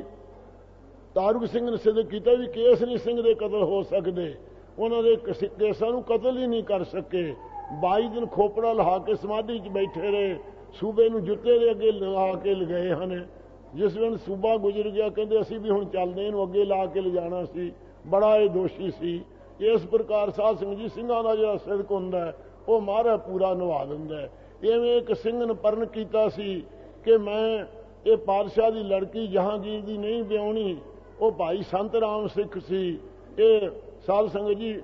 ਤਾਰਕ ਸਿੰਘ ਨੇ ਸਿਦਕ ਕੀਤਾ ਵੀ ਕੇਸਰੀ ਸਿੰਘ ਦੇ ਕਤਲ ਹੋ ਸਕਦੇ, ਉਹਨਾਂ ਦੇ ਕੇਸਾਂ ਨੂੰ ਕਤਲ ਹੀ ਨਹੀਂ ਕਰ ਸਕੇ। 22 ਦਿਨ ਖੋਪੜਾ ਲਹਾ ਕੇ ਸਮਾਧੀ 'ਚ ਬੈਠੇ ਰਹੇ, ਸੂਬੇ ਨੂੰ ਜੁੱਤੇ ਦੇ ਅੱਗੇ ਲਗਾ ਕੇ ਲਗਾਏ ਹਨ। ਜਿਸ ਵੇਲੇ ਸੂਬਾ ਗੁਜ਼ਰ ਗਿਆ, ਕਹਿੰਦੇ ਅਸੀਂ ਵੀ ਹੁਣ ਚੱਲਦੇ, ਇਹਨੂੰ ਅੱਗੇ ਲਾ ਕੇ ਲਿਜਾਣਾ ਸੀ, ਬੜਾ ਇਹ ਦੋਸ਼ੀ ਸੀ। ਇਸ ਪ੍ਰਕਾਰ ਸਾਧ ਸਿੰਘ ਜੀ ਸਿੰਘਾਂ ਦਾ ਜਿਹੜਾ ਸਿਦਕ ਹੁੰਦਾ ਹੈ ਉਹ ਮਹਾਰਾਜ ਪੂਰਾ ਨਿਭਾ ਦਿੰਦਾ ਹੈ। ਇਵੇਂ ਇੱਕ ਸਿੰਘ ਨੇ ਪਰਨ ਕੀਤਾ ਸੀ ਕਿ ਮੈਂ ਇਹ ਪਾਤਸ਼ਾਹ ਦੀ ਲੜਕੀ ਜਹਾਂਗੀਰ ਦੀ ਨਹੀਂ ਵਿਆਹੁਣੀ। ਉਹ ਭਾਈ ਸੰਤ ਰਾਮ ਸਿੱਖ ਸੀ। ਇਹ ਸਾਧ ਸੰਗਤ ਜੀ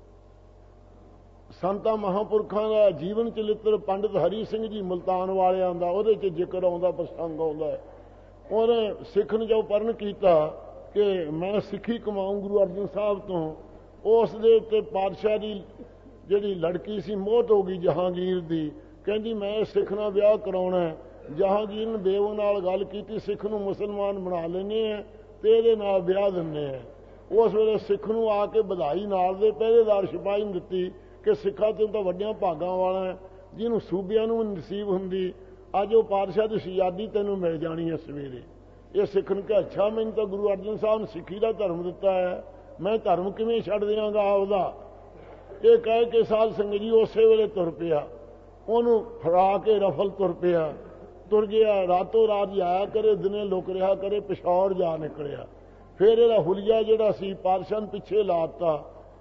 ਸੰਤਾਂ ਮਹਾਂਪੁਰਖਾਂ ਦਾ ਜੀਵਨ ਚਰਿੱਤਰ ਪੰਡਿਤ ਹਰੀ ਸਿੰਘ ਜੀ ਮੁਲਤਾਨ ਵਾਲਿਆਂ ਦਾ, ਉਹਦੇ 'ਚ ਜ਼ਿਕਰ ਆਉਂਦਾ, ਪ੍ਰਸੰਗ ਆਉਂਦਾ। ਉਹਨੇ ਸਿੱਖ ਨੇ ਜੋ ਪਰਨ ਕੀਤਾ ਕਿ ਮੈਂ ਸਿੱਖੀ ਕਮਾਊਂ ਗੁਰੂ ਅਰਜਨ ਸਾਹਿਬ ਤੋਂ, ਉਸ ਦੇ ਉੱਤੇ ਪਾਤਸ਼ਾਹ ਦੀ ਜਿਹੜੀ ਲੜਕੀ ਸੀ ਮੋਹਤ ਹੋ ਗਈ ਜਹਾਂਗੀਰ ਦੀ। ਕਹਿੰਦੀ ਮੈਂ ਸਿੱਖ ਨਾਲ ਵਿਆਹ ਕਰਾਉਣਾ। ਜਹਾਂਗੀਰ ਨੇ ਬੇਵੋ ਨਾਲ ਗੱਲ ਕੀਤੀ, ਸਿੱਖ ਨੂੰ ਮੁਸਲਮਾਨ ਬਣਾ ਲੈਂਦੇ ਆ ਤੇ ਇਹਦੇ ਨਾਲ ਵਿਆਹ ਦਿੰਦੇ ਆ। ਉਸ ਵੇਲੇ ਸਿੱਖ ਨੂੰ ਆ ਕੇ ਵਧਾਈ ਨਾਲ ਦੇ ਪਹਿਰੇਦਾਰ ਸਿਪਾਹੀ ਨੂੰ ਦਿੱਤੀ ਕਿ ਸਿੱਖਾਂ ਤੋਂ ਤਾਂ ਵੱਡੀਆਂ ਭਾਗਾਂ ਵਾਲਾ, ਜਿਹਨੂੰ ਸੂਬਿਆਂ ਨੂੰ ਨਸੀਬ ਹੁੰਦੀ, ਅੱਜ ਉਹ ਪਾਤਸ਼ਾਹ ਦੀ ਸ਼ਹਿਜ਼ਾਦੀ ਤੈਨੂੰ ਮਿਲ ਜਾਣੀ ਹੈ ਸਵੇਰੇ। ਇਹ ਸਿੱਖ ਨੂੰ ਕਿ ਅੱਛਾ ਮੈਨੂੰ ਤਾਂ ਗੁਰੂ ਅਰਜਨ ਸਾਹਿਬ ਨੇ ਸਿੱਖੀ ਦਾ ਧਰਮ ਦਿੱਤਾ ਹੈ, ਮੈਂ ਧਰਮ ਕਿਵੇਂ ਛੱਡ ਦਿਆਂਗਾ ਆਪਦਾ। ਇਹ ਕਹਿ ਕੇ ਸਾਧ ਸੰਗਤ ਜੀ ਉਸੇ ਵੇਲੇ ਤੁਰ ਪਿਆ, ਉਹਨੂੰ ਫੜਾ ਕੇ ਰਫਲ ਤੁਰ ਪਿਆ, ਤੁਰ ਗਿਆ। ਰਾਤੋਂ ਰਾਤ ਆਇਆ ਕਰੇ, ਦਿਨੇ ਲੁਕ ਰਿਹਾ ਕਰੇ, ਪਿਸ਼ੌਰ ਜਾ ਨਿਕਲਿਆ। ਫਿਰ ਇਹਦਾ ਹੁਲੀਆ ਜਿਹੜਾ ਸੀ ਪਾਤਸ਼ਾਹ ਨੂੰ ਪਿੱਛੇ ਲਾਤਾ।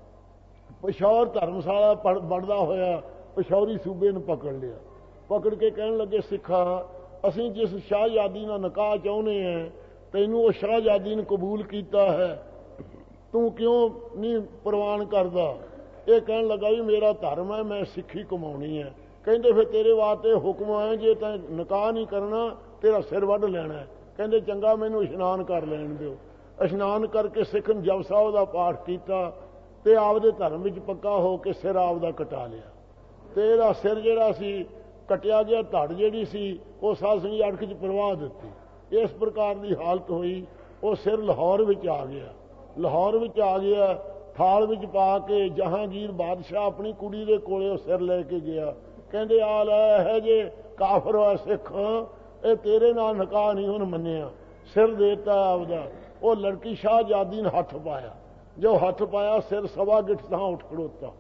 ਪਿਸ਼ੌਰ ਧਰਮਸ਼ਾਲਾ ਬਣਦਾ ਹੋਇਆ ਪਿਸ਼ੌਰੀ ਸੂਬੇ ਨੂੰ ਪਕੜ ਲਿਆ। ਪਕੜ ਕੇ ਕਹਿਣ ਲੱਗੇ ਸਿੱਖਾ, ਅਸੀਂ ਜਿਸ ਸ਼ਾਹਜ਼ਾਦੀ ਨਾਲ ਨਿਕਾਹ ਚਾਹੁੰਦੇ ਹਾਂ, ਤੈਨੂੰ ਉਹ ਸ਼ਾਹਜ਼ਾਦੀ ਨੇ ਕਬੂਲ ਕੀਤਾ ਹੈ, ਤੂੰ ਕਿਉਂ ਨਹੀਂ ਪ੍ਰਵਾਨ ਕਰਦਾ? ਇਹ ਕਹਿਣ ਲੱਗਾ ਵੀ ਮੇਰਾ ਧਰਮ ਹੈ, ਮੈਂ ਸਿੱਖੀ ਕਮਾਉਣੀ ਹੈ। ਕਹਿੰਦੇ ਫਿਰ ਤੇਰੇ ਵਾਸਤੇ ਹੁਕਮ ਆਏ, ਜੇ ਤੈਂ ਨਿਕਾਹ ਨਹੀਂ ਕਰਨਾ ਤੇਰਾ ਸਿਰ ਵੱਢ ਲੈਣਾ। ਕਹਿੰਦੇ ਚੰਗਾ ਮੈਨੂੰ ਇਸ਼ਨਾਨ ਕਰ ਲੈਣ ਦਿਓ। ਇਸ਼ਨਾਨ ਕਰਕੇ ਸਿੱਖ ਨੇ ਜਪ ਸਾਹਿਬ ਦਾ ਪਾਠ ਕੀਤਾ ਤੇ ਆਪਦੇ ਧਰਮ ਵਿੱਚ ਪੱਕਾ ਹੋ ਕੇ ਸਿਰ ਆਪਦਾ ਕਟਾ ਲਿਆ। ਤੇ ਇਹਦਾ ਸਿਰ ਜਿਹੜਾ ਸੀ ਕਟਿਆ ਗਿਆ, ਧੜ ਜਿਹੜੀ ਸੀ ਉਹ ਸਾਧ ਸੰਗਤ ਜੀ ਅੜਖ 'ਚ ਪ੍ਰਵਾਹ ਦਿੱਤੀ। ਇਸ ਪ੍ਰਕਾਰ ਦੀ ਹਾਲਤ ਹੋਈ। ਉਹ ਸਿਰ ਲਾਹੌਰ ਵਿੱਚ ਆ ਗਿਆ। ਲਾਹੌਰ ਵਿੱਚ ਆ ਗਿਆ, ਥਾਲ ਵਿੱਚ ਪਾ ਕੇ ਜਹਾਂਗੀਰ ਬਾਦਸ਼ਾਹ ਆਪਣੀ ਕੁੜੀ ਦੇ ਕੋਲੇ ਉਹ ਸਿਰ ਲੈ ਕੇ ਗਿਆ। ਕਹਿੰਦੇ ਆ ਲੈ ਹੈ ਜੇ ਕਾਫਰ ਹੋਇਆ ਸਿੱਖ, ਇਹ ਤੇਰੇ ਨਾਲ ਨਿਕਾਹ ਨਹੀਂ ਹੁਣ ਮੰਨਿਆ। ਸਿਰ ਦੇਤਾ ਆਪਦਾ। ਉਹ ਲੜਕੀ ਸ਼ਾਹਜ਼ਾਦੀ ਨੇ ਹੱਥ ਪਾਇਆ। ਜੋ ਹੱਥ ਪਾਇਆ ਸਿਰ ਸਵਾ ਗਿੱਠ ਤਾਂ ਉੱਠ ਖੜੋਤਾ।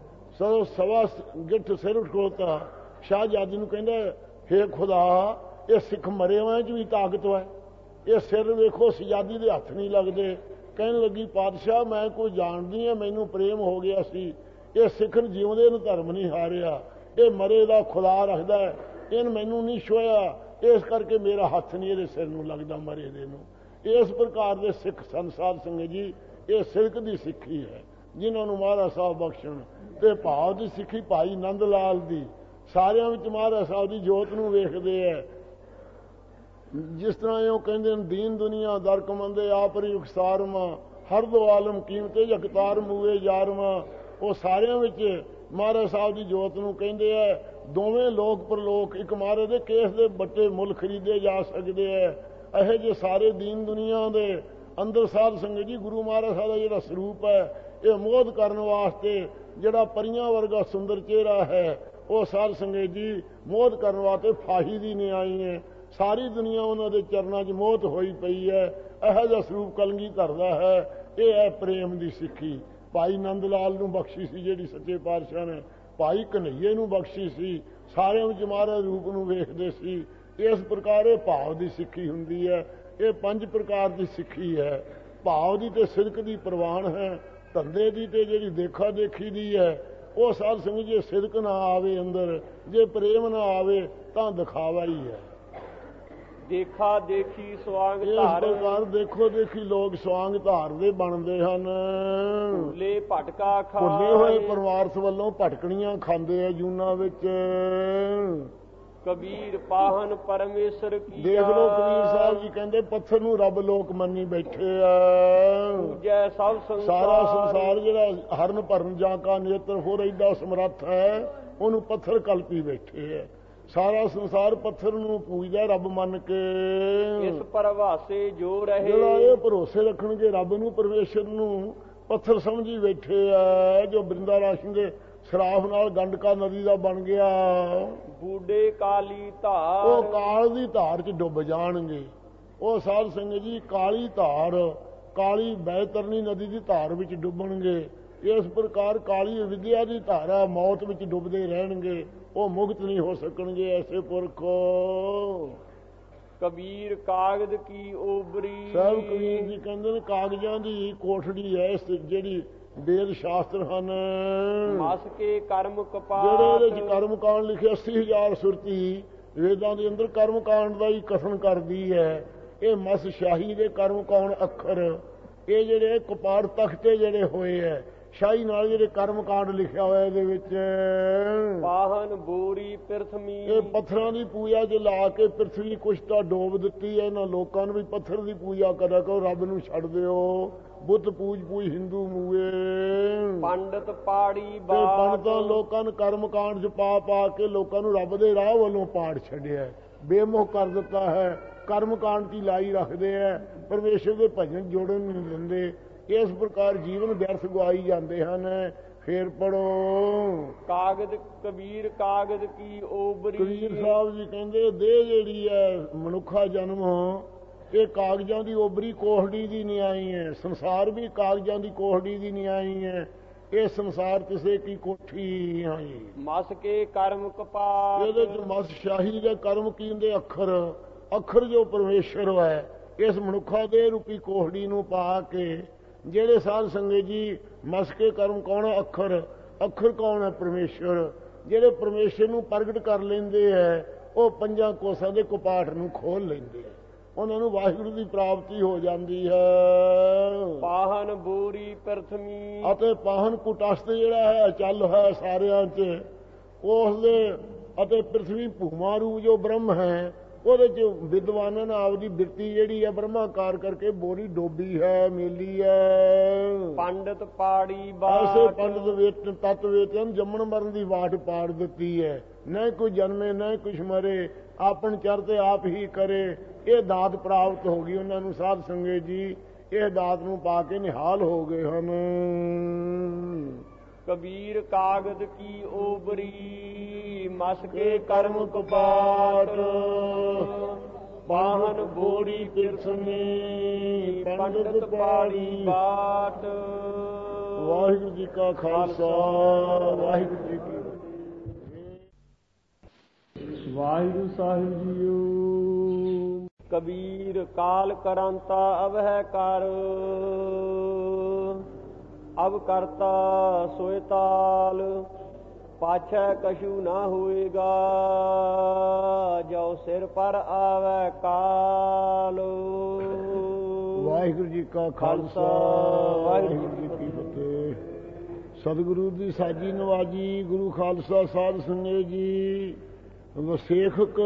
ਸਵਾ ਗਿੱਠ ਸਿਰ ਉੱਠ ਖੜੋਤਾ। ਸ਼ਾਹਜ਼ਾਦੀ ਨੂੰ ਕਹਿੰਦਾ ਹੇ ਖੁਦਾ, ਇਹ ਸਿੱਖ ਮਰੇ ਹੋਏ 'ਚ ਵੀ ਤਾਕਤ ਹੈ। ਇਹ ਸਿਰ ਵੇਖੋ ਸਜਾਦੀ ਦੇ ਹੱਥ ਨਹੀਂ ਲੱਗਦੇ। ਕਹਿਣ ਲੱਗੀ ਪਾਤਸ਼ਾਹ ਮੈਂ ਕੋਈ ਜਾਣਦੀ ਹਾਂ, ਮੈਨੂੰ ਪ੍ਰੇਮ ਹੋ ਗਿਆ ਸੀ। ਇਹ ਸਿੱਖਣ ਜਿਉਂਦੇ ਨੂੰ ਧਰਮ ਨਹੀਂ ਹਾਰਿਆ, ਇਹ ਮਰੇ ਦਾ ਖੁਦਾ ਰੱਖਦਾ, ਇਹਨ ਮੈਨੂੰ ਨਹੀਂ ਛੋਇਆ, ਇਸ ਕਰਕੇ ਮੇਰਾ ਹੱਥ ਨਹੀਂ ਇਹਦੇ ਸਿਰ ਨੂੰ ਲੱਗਦਾ ਮਰੇ ਦੇ ਨੂੰ। ਇਸ ਪ੍ਰਕਾਰ ਦੇ ਸਿੱਖ ਸੰਸਾਰ ਸੰਗਤ ਜੀ, ਇਹ ਸਿਰਕ ਦੀ ਸਿੱਖੀ ਹੈ ਜਿਨ੍ਹਾਂ ਨੂੰ ਮਹਾਰਾਜ ਸਾਹਿਬ ਬਖਸ਼ਣ। ਤੇ ਭਾਵ ਦੀ ਸਿੱਖੀ ਭਾਈ ਨੰਦ ਲਾਲ ਦੀ, ਸਾਰਿਆਂ ਵਿੱਚ ਮਹਾਰਾਜ ਸਾਹਿਬ ਦੀ ਜੋਤ ਨੂੰ ਵੇਖਦੇ ਹੈ। ਜਿਸ ਤਰ੍ਹਾਂ ਉਹ ਕਹਿੰਦੇ ਨੇ ਦੀਨ ਦੁਨੀਆ ਦਰ ਕਮੰਦੇ ਆਪ ਰੁਖਸਾਰਮਾ, ਹਰ ਦੋ ਆਲਮ ਕੀਮਤੇ ਜਗਤਾਰ ਮੂਏ ਯਾਰਮਾ। ਉਹ ਸਾਰਿਆਂ ਵਿੱਚ ਮਹਾਰਾਜ ਸਾਹਿਬ ਦੀ ਜੋਤ ਨੂੰ ਕਹਿੰਦੇ ਹੈ। ਦੋਵੇਂ ਲੋਕ ਪਰਲੋਕ ਇੱਕ ਮਹਾਰਾਜ ਦੇ ਕੇਸ ਦੇ ਬੱਟੇ ਮੁੱਲ ਖਰੀਦੇ ਜਾ ਸਕਦੇ ਹੈ। ਇਹੋ ਜਿਹੇ ਸਾਰੇ ਦੀਨ ਦੁਨੀਆ ਦੇ ਅੰਦਰ ਸਾਧ ਸੰਗਤ ਜੀ, ਗੁਰੂ ਮਹਾਰਾਜ ਸਾਹਿਬ ਦਾ ਜਿਹੜਾ ਸਰੂਪ ਹੈ, ਇਹ ਮੋਦ ਕਰਨ ਵਾਸਤੇ ਜਿਹੜਾ ਪਰੀਆਂ ਵਰਗਾ ਸੁੰਦਰ ਚਿਹਰਾ ਹੈ, ਉਹ ਸਾਧ ਸੰਗਤ ਜੀ ਮੋਦ ਕਰਨ ਵਾਸਤੇ ਫਾਹੀ ਦੀ ਨਿਆਈ ਹੈ। ਸਾਰੀ ਦੁਨੀਆ ਉਹਨਾਂ ਦੇ ਚਰਨਾਂ 'ਚ ਮੋਹਤ ਹੋਈ ਪਈ ਹੈ। ਇਹੋ ਜਿਹਾ ਸਰੂਪ ਕਲਗੀਧਰ ਦਾ ਹੈ। ਇਹ ਹੈ ਪ੍ਰੇਮ ਦੀ ਸਿੱਖੀ। ਭਾਈ ਨੰਦ ਲਾਲ ਨੂੰ ਬਖਸ਼ੀ ਸੀ ਜਿਹੜੀ ਸੱਚੇ ਪਾਤਸ਼ਾਹ ਨੇ, ਭਾਈ ਕਨ੍ਹਈਏ ਨੂੰ ਬਖਸ਼ੀ ਸੀ। ਸਾਰਿਆਂ ਵਿੱਚ ਮਹਾਰਾਜ ਰੂਪ ਨੂੰ ਵੇਖਦੇ ਸੀ। ਇਸ ਪ੍ਰਕਾਰ ਇਹ ਭਾਵ ਦੀ ਸਿੱਖੀ ਹੁੰਦੀ ਹੈ। ਇਹ 5 ਪ੍ਰਕਾਰ ਦੀ ਸਿੱਖੀ ਹੈ। ਭਾਵ ਦੀ ਤੇ ਸਿਦਕ ਦੀ ਪ੍ਰਵਾਨ ਹੈ। ਧੰਦੇ ਦੀ ਤੇ ਜਿਹੜੀ ਦੇਖਾ ਦੇਖੀ ਦੀ ਹੈ, ਉਹ ਸਾਧ ਸੰਗਤ ਜੇ ਸਿਦਕ ਨਾ ਆਵੇ ਅੰਦਰ, ਜੇ ਪ੍ਰੇਮ ਨਾ ਆਵੇ ਤਾਂ ਦਿਖਾਵਾ ਹੀ ਹੈ। ਦੇਖਾ ਦੇਖੀ ਸਵਾਂਗ ਇਸ ਧਾਰ, ਪ੍ਰਕਾਰ ਦੇਖੋ ਦੇਖੀ ਲੋਕ ਸਵਾਂਗ ਧਾਰਦੇ ਬਣਦੇ ਹਨ। ਭੁੱਲੇ ਭਟਕਾ ਭੁੱਲੇ ਹੋਏ ਖਾਏ, ਪਰਮਾਰਥ ਵੱਲੋਂ ਭਟਕਣੀਆਂ ਖਾਂਦੇ ਆ ਜੂਨਾਂ ਵਿੱਚ। ਕਬੀਰ ਪਾਹਨ ਪਰਮੇਸ਼ਰ ਕੀ। ਦੇਖ ਲੋ ਕਬੀਰ ਸਾਹਿਬ ਜੀ ਕਹਿੰਦੇ ਪੱਥਰ ਨੂੰ ਰੱਬ ਲੋਕ ਮੰਨੀ ਬੈਠੇ ਆ। ਪੂਜੈ ਸਭ ਸੰਸਾਰ, ਸਾਰਾ ਸੰਸਾਰ ਜਿਹੜਾ ਹਰਨ ਭਰਨ ਜਾਂ ਕਾ ਨੇਤਰ ਹੋ ਰਹਿਦਾ ਸਮਰੱਥ ਹੈ, ਉਹਨੂੰ ਪੱਥਰ ਕਲਪੀ ਬੈਠੇ ਆ। ਸਾਰਾ ਸੰਸਾਰ ਪੱਥਰ ਨੂੰ ਪੂਜਦਾ ਰੱਬ ਮੰਨ ਕੇ। ਇਸ ਪਰਵਾਸੇ ਜੋ ਰਹੇ, ਜਿਹੜਾ ਇਹ ਭਰੋਸੇ ਰੱਖਣਗੇ ਰੱਬ ਨੂੰ, ਪਰਮੇਸ਼ਰ ਨੂੰ, ਪੱਥਰ ਸਮਝੀ ਬੈਠੇ ਆ। ਜੋ ਬ੍ਰਿੰਦਾ ਰਾਸ਼ਨ ਦੇ ਸ਼ਰਾਫ ਨਾਲ ਗੰਡਕਾ ਨਦੀ ਦਾ ਬਣ ਗਿਆ, ਬੂਡੇ ਕਾਲੀ ਧਾਰ, ਉਹ ਕਾਲ ਦੀ ਧਾਰ 'ਚ ਡੁੱਬ ਜਾਣਗੇ। ਉਹ ਸਾਧ ਸੰਗਤ ਜੀ ਕਾਲੀ ਧਾਰ, ਕਾਲੀ ਬੈਤਰਨੀ ਨਦੀ ਦੀ ਧਾਰ ਵਿੱਚ ਡੁੱਬਣਗੇ। ਇਸ ਪ੍ਰਕਾਰ ਕਾਲੀ ਵਿਦਿਆ ਦੀ ਧਾਰਾ ਮੌਤ ਵਿੱਚ ਡੁੱਬਦੇ ਰਹਿਣਗੇ। ਉਹ ਮੁਕਤ ਨਹੀਂ ਹੋ ਸਕਣਗੇ ਐਸੇ ਪੁਰਖੋ। ਕਬੀਰ ਕਾਗਦ ਕੀ ਓਬਰੀ, ਸਾਹਿਬ ਕਬੀਰ ਜੀ ਕਹਿੰਦੇ ਨੇ ਕਾਗਜ਼ਾਂ ਦੀ ਕੋਠੜੀ ਹੈ ਜਿਹੜੀ ਵੇਦ ਸ਼ਾਸਤਰ ਹਨ। ਮਸ ਕੇ ਕਰਮ ਕਪਾਟ, ਜਿਹੜੇ ਇਹਦੇ 'ਚ ਕਰਮ ਕਾਂਡ ਲਿਖੇ 80,000 ਸੁਰਤੀ ਵੇਦਾਂ ਦੇ ਅੰਦਰ ਕਰਮ ਕਾਂਡ ਦਾ ਹੀ ਕਥਨ ਕਰਦੀ ਹੈ। ਇਹ ਮਸ ਸ਼ਾਹੀ ਦੇ ਕਰਮ ਕਾਂਡ ਅੱਖਰ, ਇਹ ਜਿਹੜੇ ਕਪਾੜ ਤਖਤੇ ਜਿਹੜੇ ਹੋਏ ਹੈ, ਸ਼ਾਹੀ ਨਾਲ ਜਿਹੜੇ ਕਰਮ ਕਾਂਡ ਲਿਖਿਆ ਹੋਇਆ ਇਹਦੇ ਵਿੱਚ। ਪਾਹਨ ਬੋਰੀ ਪ੍ਰਥਮੀ, ਇਹ ਪੱਥਰਾਂ ਦੀ ਪੂਜਾ 'ਚ ਲਾ ਕੇ ਪ੍ਰਿਥਵੀ ਕੁਛ ਤਾਂ ਡੋਬ ਦਿੱਤੀ ਹੈ। ਇਹਨਾਂ ਲੋਕਾਂ ਨੂੰ ਵੀ ਪੱਥਰ ਦੀ ਪੂਜਾ ਕਰਿਆ ਕਰੋ, ਰੱਬ ਨੂੰ ਛੱਡ ਦਿਓ। ਬੁੱਤ ਪੂਜ ਹਿੰਦੂ ਮੂਏ। ਪੰਡਤ ਪਾੜੀ ਤੇ ਪੰਡਤਾਂ ਲੋਕਾਂ ਨੂੰ ਕਰਮ ਕਾਂਡ 'ਚ ਪਾ ਪਾ ਕੇ ਲੋਕਾਂ ਨੂੰ ਰੱਬ ਦੇ ਰਾਹ ਵੱਲੋਂ ਪਾੜ ਛੱਡਿਆ, ਬੇਮੋਹ ਕਰ ਦਿੱਤਾ ਹੈ। ਕਰਮ ਕਾਂਡ 'ਚ ਲਾਈ ਰੱਖਦੇ ਹੈ, ਪਰਮੇਸ਼ਰ ਦੇ ਭਜਨ ਜੋੜਨ ਨਹੀਂ ਦਿੰਦੇ। ਇਸ ਪ੍ਰਕਾਰ ਜੀਵਨ ਵਿਅਰਥ ਗਵਾਈ ਜਾਂਦੇ ਹਨ। ਫੇਰ ਪੜੋ ਕਾਗਦ ਕਬੀਰ ਕਾਗਦ ਕੀ ਓਬਰੀ। ਕਬੀਰ ਸਾਹਿਬ ਜੀ ਕਹਿੰਦੇ ਦੇਹ ਜਿਹੜੀ ਹੈ ਮਨੁੱਖਾ ਜਨਮ, ਇਹ ਕਾਗਜ਼ਾਂ ਦੀ ਓਬਰੀ ਕੋਹੜੀ ਦੀ ਨਿਆਈ ਹੈ। ਸੰਸਾਰ ਵੀ ਕਾਗਜ਼ਾਂ ਦੀ ਕੋਹੜੀ ਦੀ ਨਿਆਈ ਹੈ। ਇਹ ਸੰਸਾਰ ਕਿਸੇ ਕੀ ਕੋਠੀ ਆਈ। ਮਸ ਕੇ ਕਰਮ ਕਪਾਟ, ਇਹਦੇ ਚ ਮਸ ਸ਼ਾਹੀ ਦੇ ਕਰਮ ਕੀਂਦੇ ਅੱਖਰ, ਅੱਖਰ ਜੋ ਪਰਮੇਸ਼ਰ ਹੈ, ਇਸ ਮਨੁੱਖਾ ਦੇ ਰੂਪੀ ਕੋਹੜੀ ਨੂੰ ਪਾ ਕੇ ਜਿਹੜੇ ਸਾਧ ਸੰਗਤ ਜੀ ਮਸ ਕੇ ਕਰਮ ਕੌਣ ਹੈ? ਅੱਖਰ। ਅੱਖਰ ਕੌਣ ਹੈ? ਪਰਮੇਸ਼ਰ। ਜਿਹੜੇ ਪਰਮੇਸ਼ਰ ਨੂੰ ਪ੍ਰਗਟ ਕਰ ਲੈਂਦੇ ਹੈ, ਉਹ 5 ਕੋਸਾਂ ਦੇ ਕਪਾਟ ਨੂੰ ਖੋਲ ਲੈਂਦੇ ਹੈ। ਉਹਨਾਂ ਨੂੰ ਵਾਹਿਗੁਰੂ ਦੀ ਪ੍ਰਾਪਤੀ ਹੋ ਜਾਂਦੀ ਹੈ। ਪਾਹਨ ਬੋਰੀ ਪ੍ਰਥਮੀ, ਅਤੇ ਪਾਹਨ ਕੁਟਸਥ ਜਿਹੜਾ ਹੈ ਚੱਲ ਹੈ ਸਾਰਿਆਂ 'ਚ, ਉਸ ਦੇ ਅਤੇ ਪ੍ਰਿਥਵੀ ਭੂਮਾ ਰੂਪ ਜੋ ਬ੍ਰਹਮ ਹੈ, ਉਹਦੇ 'ਚ ਵਿਦਵਾਨਾਂ ਨੇ ਆਪਦੀ ਬਿਰਤੀ ਜਿਹੜੀ ਹੈ ਬ੍ਰਹਮਾਕਾਰ ਕਰਕੇ ਬੋਰੀ ਡੋਬੀ ਹੈ, ਮੇਲੀ ਹੈ। ਪੰਡਤ ਪਾੜੀ ਐਸੇ ਪੰਡਤ ਵੇਤ ਤਤ ਵੇਤਨ ਜੰਮਣ ਮਰਨ ਦੀ ਵਾਟ ਪਾੜ ਦਿੱਤੀ ਹੈ। ਨਾ ਕੋਈ ਜਨਮੇ ਨਾ ਕੁਛ ਮਰੇ, ਆਪਨ ਚਰ ਤੇ ਆਪ ਹੀ ਕਰੇ। ਇਹ ਦਾਤ ਪ੍ਰਾਪਤ ਹੋ ਗਈ ਉਹਨਾਂ ਨੂੰ। ਸਾਧ ਸੰਗਤ ਜੀ ਇਹ ਦਾਤ ਨੂੰ ਪਾ ਕੇ ਨਿਹਾਲ ਹੋ ਗਏ ਹਨ। ਕਬੀਰ ਕਾਗਦ ਕੀ ਓਬਰੀ, ਮਸ ਕੇ ਕਰਮ ਕਪਾਟ। ਪਾਹਨ ਬੋਰੀ ਪਿਰਥਮੀ, ਪੰਡਤ ਪਾੜੀ ਬਾਟ। ਵਾਹਿਗੁਰੂ ਜੀ ਕਾ ਖਾਲਸਾ, ਵਾਹਿਗੁਰੂ ਜੀ ਕੀ ਫਤਿਹ। ਵਾਹਿਗੁਰੂ ਸਾਹਿਬ ਜੀਓ। ਕਬੀਰ ਕਾਲ ਕਰੰਤਾ ਅਬ ਹੈ ਕਰ, ਅਬ ਕਰਤਾ ਸੋਇ ਤਾਲ, ਪਾਛੈ ਕਛੂ ਨਾ ਹੋਏਗਾ, ਜੋ ਸਿਰ ਪਰ ਆਵੈ ਕਾਲ। ਵਾਹਿਗੁਰੂ ਜੀ ਕਾ ਖਾਲਸਾ, ਵਾਹਿਗੁਰੂ ਜੀ ਕੀ ਫਤਿਹ। ਸਤਿਗੁਰੂ ਦੀ ਸਾਜੀ ਨਵਾਜੀ, ਗੁਰੂ ਖਾਲਸਾ ਸਾਧ ਸੰਗਤ ਜੀ। ਵਸੇਖਕ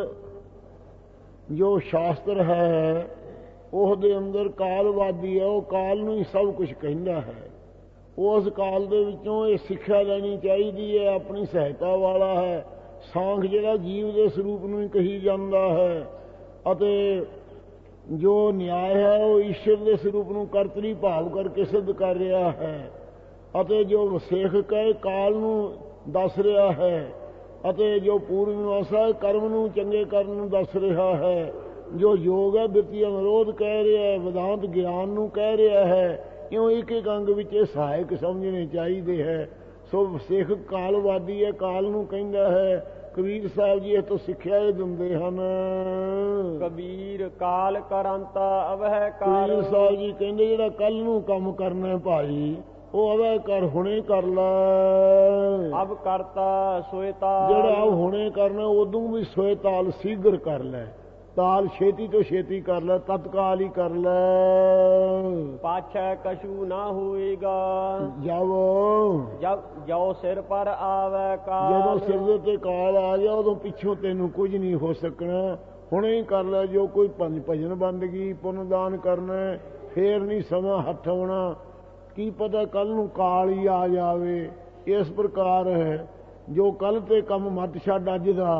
ਜੋ ਸ਼ਾਸਤਰ ਹੈ ਉਹਦੇ ਅੰਦਰ ਕਾਲਵਾਦੀ ਹੈ, ਉਹ ਕਾਲ ਨੂੰ ਹੀ ਸਭ ਕੁਝ ਕਹਿੰਦਾ ਹੈ। ਉਸ ਕਾਲ ਦੇ ਵਿੱਚੋਂ ਇਹ ਸਿੱਖਿਆ ਲੈਣੀ ਚਾਹੀਦੀ ਹੈ, ਆਪਣੀ ਸਹਾਇਤਾ ਵਾਲਾ ਹੈ। ਸਾਂਖ ਜਿਹੜਾ ਜੀਵ ਦੇ ਸਰੂਪ ਨੂੰ ਹੀ ਕਹੀ ਜਾਂਦਾ ਹੈ, ਅਤੇ ਜੋ ਨਿਆਏ ਹੈ ਉਹ ਈਸ਼ਵਰ ਦੇ ਸਰੂਪ ਨੂੰ ਕਰਤਰੀ ਭਾਵ ਕਰਕੇ ਸਿੱਧ ਕਰ ਰਿਹਾ ਹੈ, ਅਤੇ ਜੋ ਵਸੇਖਕ ਹੈ ਕਾਲ ਨੂੰ ਦੱਸ ਰਿਹਾ ਹੈ, ਅਤੇ ਜੋ ਪੂਰਵ ਨਿਵਾਸਾ ਕਰਮ ਨੂੰ ਚੰਗੇ ਕਰਨ ਨੂੰ ਦੱਸ ਰਿਹਾ ਹੈ। ਜੋ ਯੋਗ ਹੈ ਬਿਰਤੀ ਅਨੁਰੋਧ ਕਹਿ ਰਿਹਾ ਹੈ, ਵਿਦਾਂਤ ਗਿਆਨ ਨੂੰ ਕਹਿ ਰਿਹਾ ਹੈ। ਇਉਂ ਇੱਕ ਇੱਕ ਅੰਗ ਵਿੱਚ ਇਹ ਸਹਾਇਕ ਸਮਝਣੇ ਚਾਹੀਦੇ ਹੈ। ਸੋ ਵਸੇਖਕ ਕਾਲਵਾਦੀ ਹੈ, ਕਾਲ ਨੂੰ ਕਹਿੰਦਾ ਹੈ। ਕਬੀਰ ਸਾਹਿਬ ਜੀ ਇਹ ਤੋਂ ਸਿੱਖਿਆ ਇਹ ਦਿੰਦੇ ਹਨ। ਕਬੀਰ ਕਾਲ ਕਰੰਤਾ ਅਬ ਹੈ ਕਰ। ਕਬੀਰ ਸਾਹਿਬ ਜੀ ਕਹਿੰਦੇ ਜਿਹੜਾ ਕੱਲ ਨੂੰ ਕੰਮ ਕਰਨਾ ਭਾਈ ਉਹ ਅਵੈ ਕਰ, ਹੁਣੇ ਕਰ ਲੈ। ਅਬ ਕਰਤਾ ਸੋਇ ਤਾਲ, ਜਿਹੜਾ ਹੁਣੇ ਕਰਨਾ ਉਦੋਂ ਵੀ ਸੋਇ ਤਾਲ ਸੀਗਰ ਕਰ ਲੈ। ਤਾਲ ਛੇਤੀ ਤੋਂ ਛੇਤੀ ਕਰ ਲੈ, ਤਤਕਾਲ ਹੀ ਕਰ ਲੈ। ਪਾਛੈ ਕਛੂ ਨਾ ਹੋਏਗਾ, ਜੋ ਸਿਰ ਪਰ ਆਵੈ ਕਾਲ। ਜਦੋਂ ਸਿਰ ਦੇ ਉੱਤੇ ਕਾਲ ਆ ਗਿਆ ਉਦੋਂ ਪਿੱਛੋਂ ਤੈਨੂੰ ਕੁਝ ਨਹੀਂ ਹੋ ਸਕਣਾ। ਹੁਣੇ ਹੀ ਕਰ ਲੈ। ਜੋ ਕੋਈ ਭਜਨ ਬੰਦਗੀ ਪੁੰਨਦਾਨ ਕਰਨਾ, ਫੇਰ ਨਹੀਂ ਸਮਾਂ ਹੱਥ ਆਉਣਾ। ਕੀ ਪਤਾ ਕੱਲ ਨੂੰ ਕਾਲ ਹੀ ਆ ਜਾਵੇ। ਇਸ ਪ੍ਰਕਾਰ ਹੈ ਜੋ ਕੱਲ ਤੇ ਕੰਮ ਮਤ ਛੱਡ,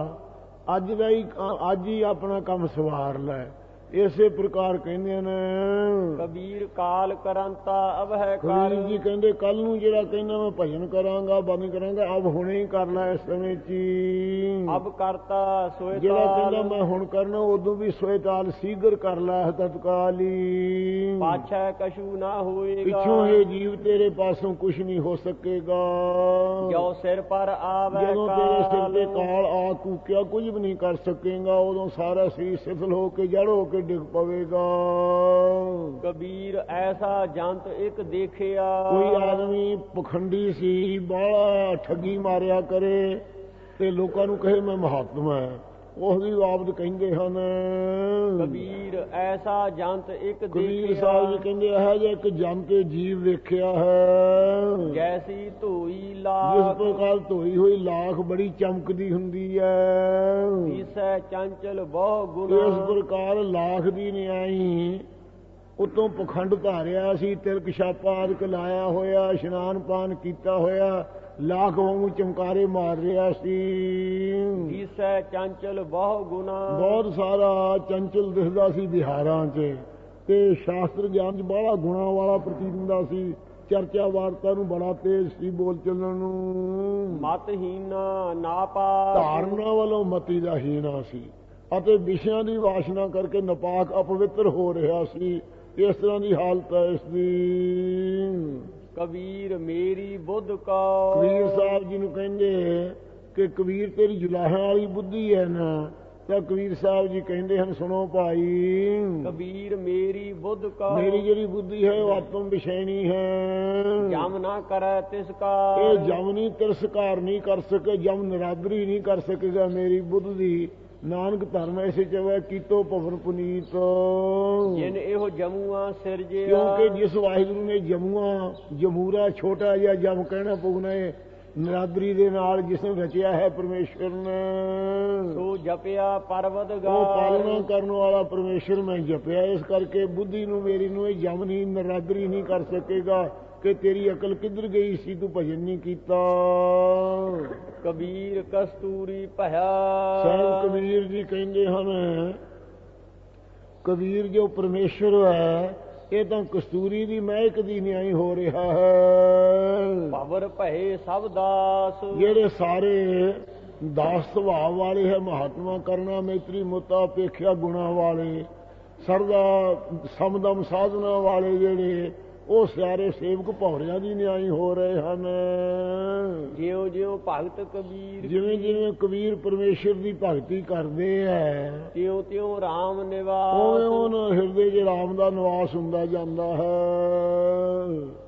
ਅੱਜ ਹੀ ਆਪਣਾ ਕੰਮ ਸਵਾਰ ਲੈ। ਇਸੇ ਪ੍ਰਕਾਰ ਕਹਿੰਦੇ ਨੇ ਕਬੀਰ ਕਾਲ ਕਰੰਤਾ ਅਬ ਹੈ ਕਰ। ਕਬੀਰ ਜੀ ਕਹਿੰਦੇ ਕੱਲ ਨੂੰ ਜਿਹੜਾ ਕਹਿੰਦਾ ਮੈਂ ਭਜਨ ਕਰਾਂਗਾ ਬੰਦ ਕਰਾਂਗਾ, ਅਬ ਹੁਣੇ ਹੀ ਕਰ ਲੈ। ਇਸ ਸਮੇਂ ਚ ਅਬ ਕਰਤਾ ਸੋਇ ਤਾਲ, ਜਿਹੜਾ ਕਹਿੰਦਾ ਮੈਂ ਹੁਣ ਕਰਨਾ ਉਦੋਂ ਵੀ ਸੋਇ ਤਾਲ ਸੀਗਰ ਕਰ ਲੈ, ਤਤਕਾਲ ਹੀ। ਪਾਛੈ ਕਛੂ ਨਾ ਹੋਏਗਾ, ਪਿੱਛੋਂ ਇਹ ਜੀਵ ਤੇਰੇ ਪਾਸੋਂ ਕੁਛ ਨਹੀਂ ਹੋ ਸਕੇਗਾ। ਜੋ ਸਿਰ ਪਰ ਆਵੈ ਜਦੋਂ ਤੇਰੇ ਸਿਰ ਤੇ ਕਾਲ ਆ ਕੂਕਿਆ ਕੁਝ ਵੀ ਨਹੀਂ ਕਰ ਸਕੇਗਾ। ਉਦੋਂ ਸਾਰਾ ਸਰੀਰ ਸਿਥਲ ਹੋ ਕੇ ਜੜ ਹੋ ਕੇ ਡਿੱਗ ਪਵੇਗਾ। ਕਬੀਰ ਐਸਾ ਜੰਤ ਇੱਕ ਦੇਖਿਆ, ਕੋਈ ਆਦਮੀ ਪਖੰਡੀ ਸੀ, ਬਾਹਲਾ ਠੱਗੀ ਮਾਰਿਆ ਕਰੇ ਤੇ ਲੋਕਾਂ ਨੂੰ ਕਹੇ ਮੈਂ ਮਹਾਤਮਾ ਹੈ, ਉਹਦੀ ਆਬਦ ਕਹਿੰਦੇ ਹਨ। ਕਬੀਰ ਐਸਾ ਜੰਤ ਇੱਕ ਦੇਖਿਆ, ਕਬੀਰ ਸਾਹਿਬ ਜੀ ਕਹਿੰਦੇ ਇਹ ਜਿਹਾ ਇੱਕ ਜੰਤ ਜੀਵ ਵੇਖਿਆ ਹੈ, ਜੈਸੀ ਧੋਈ ਲਾਖ, ਜਿਸ ਪ੍ਰਕਾਰ ਧੋਈ ਹੋਈ ਲਾਖ ਬੜੀ ਚਮਕਦੀ ਹੁੰਦੀ ਹੈ। ਦਿਸੈ ਚੰਚਲ ਬਹੁ ਗੁਣਾ, ਇਸ ਪ੍ਰਕਾਰ ਲਾਖ ਦੀ ਨਿਆਈ ਉਤੋਂ ਪਖੰਡ ਧਾਰਿਆ ਸੀ, ਤਿਲਕ ਛਾਪਾ ਆਦਿਕ ਲਾਇਆ ਹੋਇਆ, ਇਸ਼ਨਾਨ ਪਾਨ ਕੀਤਾ ਹੋਇਆ, ਲਾਖ ਵਾਂਗੂ ਚਮਕਾਰੇ ਮਾਰ ਰਿਹਾ ਸੀ। ਦਿਸੈ ਚੰਚਲ ਬਹੁ ਗੁਣਾ, ਬਹੁਤ ਸਾਰਾ ਚੰਚਲ ਦਿਸਦਾ ਸੀ ਬਿਹਾਰਾਂ 'ਚ, ਤੇ ਸ਼ਾਸਤਰ ਗਿਆਨ 'ਚ ਬੜਾ ਗੁਣਾ ਵਾਲਾ ਪ੍ਰਤੀਤ ਹੁੰਦਾ ਸੀ। ਚਰਚਾ ਵਾਰਤਾ ਨੂੰ ਬੜਾ ਤੇਜ਼ ਸੀ, ਬੋਲ ਚੱਲਣ ਨੂੰ। ਮਤਹੀਨਾ ਨਾ ਪਾ, ਧਾਰਨਾ ਵੱਲੋਂ ਮਤੀ ਦਾ ਹੀਣਾ ਸੀ, ਅਤੇ ਵਿਸ਼ਿਆਂ ਦੀ ਵਾਸ਼ਨਾ ਕਰਕੇ ਨਪਾਕ ਅਪਵਿੱਤਰ ਹੋ ਰਿਹਾ ਸੀ। ਇਸ ਤਰ੍ਹਾਂ ਦੀ ਹਾਲਤ ਹੈ ਇਸ ਦੀ। ਕਬੀਰ ਮੇਰੀ ਬੁੱਧ ਕਾ, ਕਬੀਰ ਸਾਹਿਬ ਜੀ ਨੂੰ ਕਹਿੰਦੇ ਕਿ ਕਬੀਰ ਤੇਰੀ ਜੁਲਾਹਾਂ ਵਾਲੀ ਬੁੱਧੀ ਹੈ ਨਾ, ਤਾਂ ਕਬੀਰ ਸਾਹਿਬ ਜੀ ਕਹਿੰਦੇ ਹਨ ਸੁਣੋ ਭਾਈ, ਕਬੀਰ ਮੇਰੀ ਬੁੱਧ ਕਾ, ਮੇਰੀ ਜਿਹੜੀ ਬੁੱਧੀ ਹੈ ਉਹ ਆਤਮ ਵਿਸ਼ੈਣੀ ਹੈ। ਜਮ ਨਾ ਕਰੈ ਤਿਸ ਕਾ, ਇਹ ਜਮ ਨਹੀਂ ਤਿਰਸਕਾਰ ਨਹੀਂ ਕਰ ਸਕੇ, ਜਮ ਨਿਰਾਦਰੀ ਨਹੀਂ ਕਰ ਸਕੇਗਾ ਮੇਰੀ ਬੁੱਧ ਦੀ। ਨਾਨਕ ਧਰਮ ਐਸੇ ਚਵੇ ਕੀਤੋ ਭਵਨ ਪੁਨੀਤ, ਜਿਨ ਇਹੋ ਜਮੂਆ ਸਿਰਜਿਆ। ਕਿਉਂਕਿ ਜਿਸ ਵਾਹਿਗੁਰੂ ਨੇ ਜਮੂਰਾ ਛੋਟਾ ਜਿਹਾ ਜਮ ਕਹਿਣਾ ਪਊਣਾ ਹੈ, ਨਿਰਾਦਰੀ ਦੇ ਨਾਲ ਜਿਸ ਨੇ ਰਚਿਆ ਹੈ ਪਰਮੇਸ਼ਰ ਨੇ, ਸੋ ਜਪਿਆ ਪਰਵਤਗਾਰ, ਉਹ ਪਾਲਣਾ ਕਰਨ ਵਾਲਾ ਪਰਮੇਸ਼ਰ ਮੈਂ ਜਪਿਆ। ਇਸ ਕਰਕੇ ਬੁੱਧੀ ਨੂੰ ਮੇਰੀ ਨੂੰ ਇਹ ਜਮ ਨਹੀਂ ਨਿਰਾਦਰੀ ਨਹੀਂ ਕਰ ਸਕੇਗਾ ਕਿ ਤੇਰੀ ਅਕਲ ਕਿੱਧਰ ਗਈ ਸੀ, ਤੂੰ ਭਜਨ ਨਹੀਂ ਕੀਤਾ। ਕਬੀਰ ਕਸਤੂਰੀ ਭਇਆ, ਸਾਹਿਬ ਕਬੀਰ ਜੀ ਕਹਿੰਦੇ ਹਨ ਕਬੀਰ ਜੋ ਪਰਮੇਸ਼ਰ ਹੈ ਇਹ ਤਾਂ ਕਸਤੂਰੀ ਦੀ ਮਹਿਕ ਦੀ ਨਿਆਈ ਹੋ ਰਿਹਾ ਹੈ। ਭਵਰ ਭਏ ਸਭ ਦਾਸ, ਜਿਹੜੇ ਸਾਰੇ ਦਾਸ ਸੁਭਾਅ ਵਾਲੇ ਹੈ, ਮਹਾਤਮਾ ਕਰਨਾ ਮੈਤਰੀ ਮੁਤਾ ਅਪੇਖਿਆ ਗੁਣਾ ਵਾਲੇ, ਸਰਦਾ ਸਮਦਮ ਸਾਧਨਾ ਵਾਲੇ, ਜਿਹੜੇ ਉਹ ਸਾਰੇ ਸੇਵਕ ਭੌਰਿਆਂ ਦੀ ਨਿਆਈ ਹੋ ਰਹੇ ਹਨ। ਜਿਉ ਜਿਉ ਭਗਤ ਕਬੀਰ, ਜਿਵੇਂ ਜਿਵੇਂ ਕਬੀਰ ਪਰਮੇਸ਼ਰ ਦੀ ਭਗਤੀ ਕਰਦੇ ਐ, ਤਿਉ ਤਿਉ ਰਾਮ ਨਿਵਾਸ, ਉਵੇਂ ਉਹਨਾਂ ਹਿਰਦੇ 'ਚ ਰਾਮ ਦਾ ਨਿਵਾਸ ਹੁੰਦਾ ਜਾਂਦਾ ਹੈ।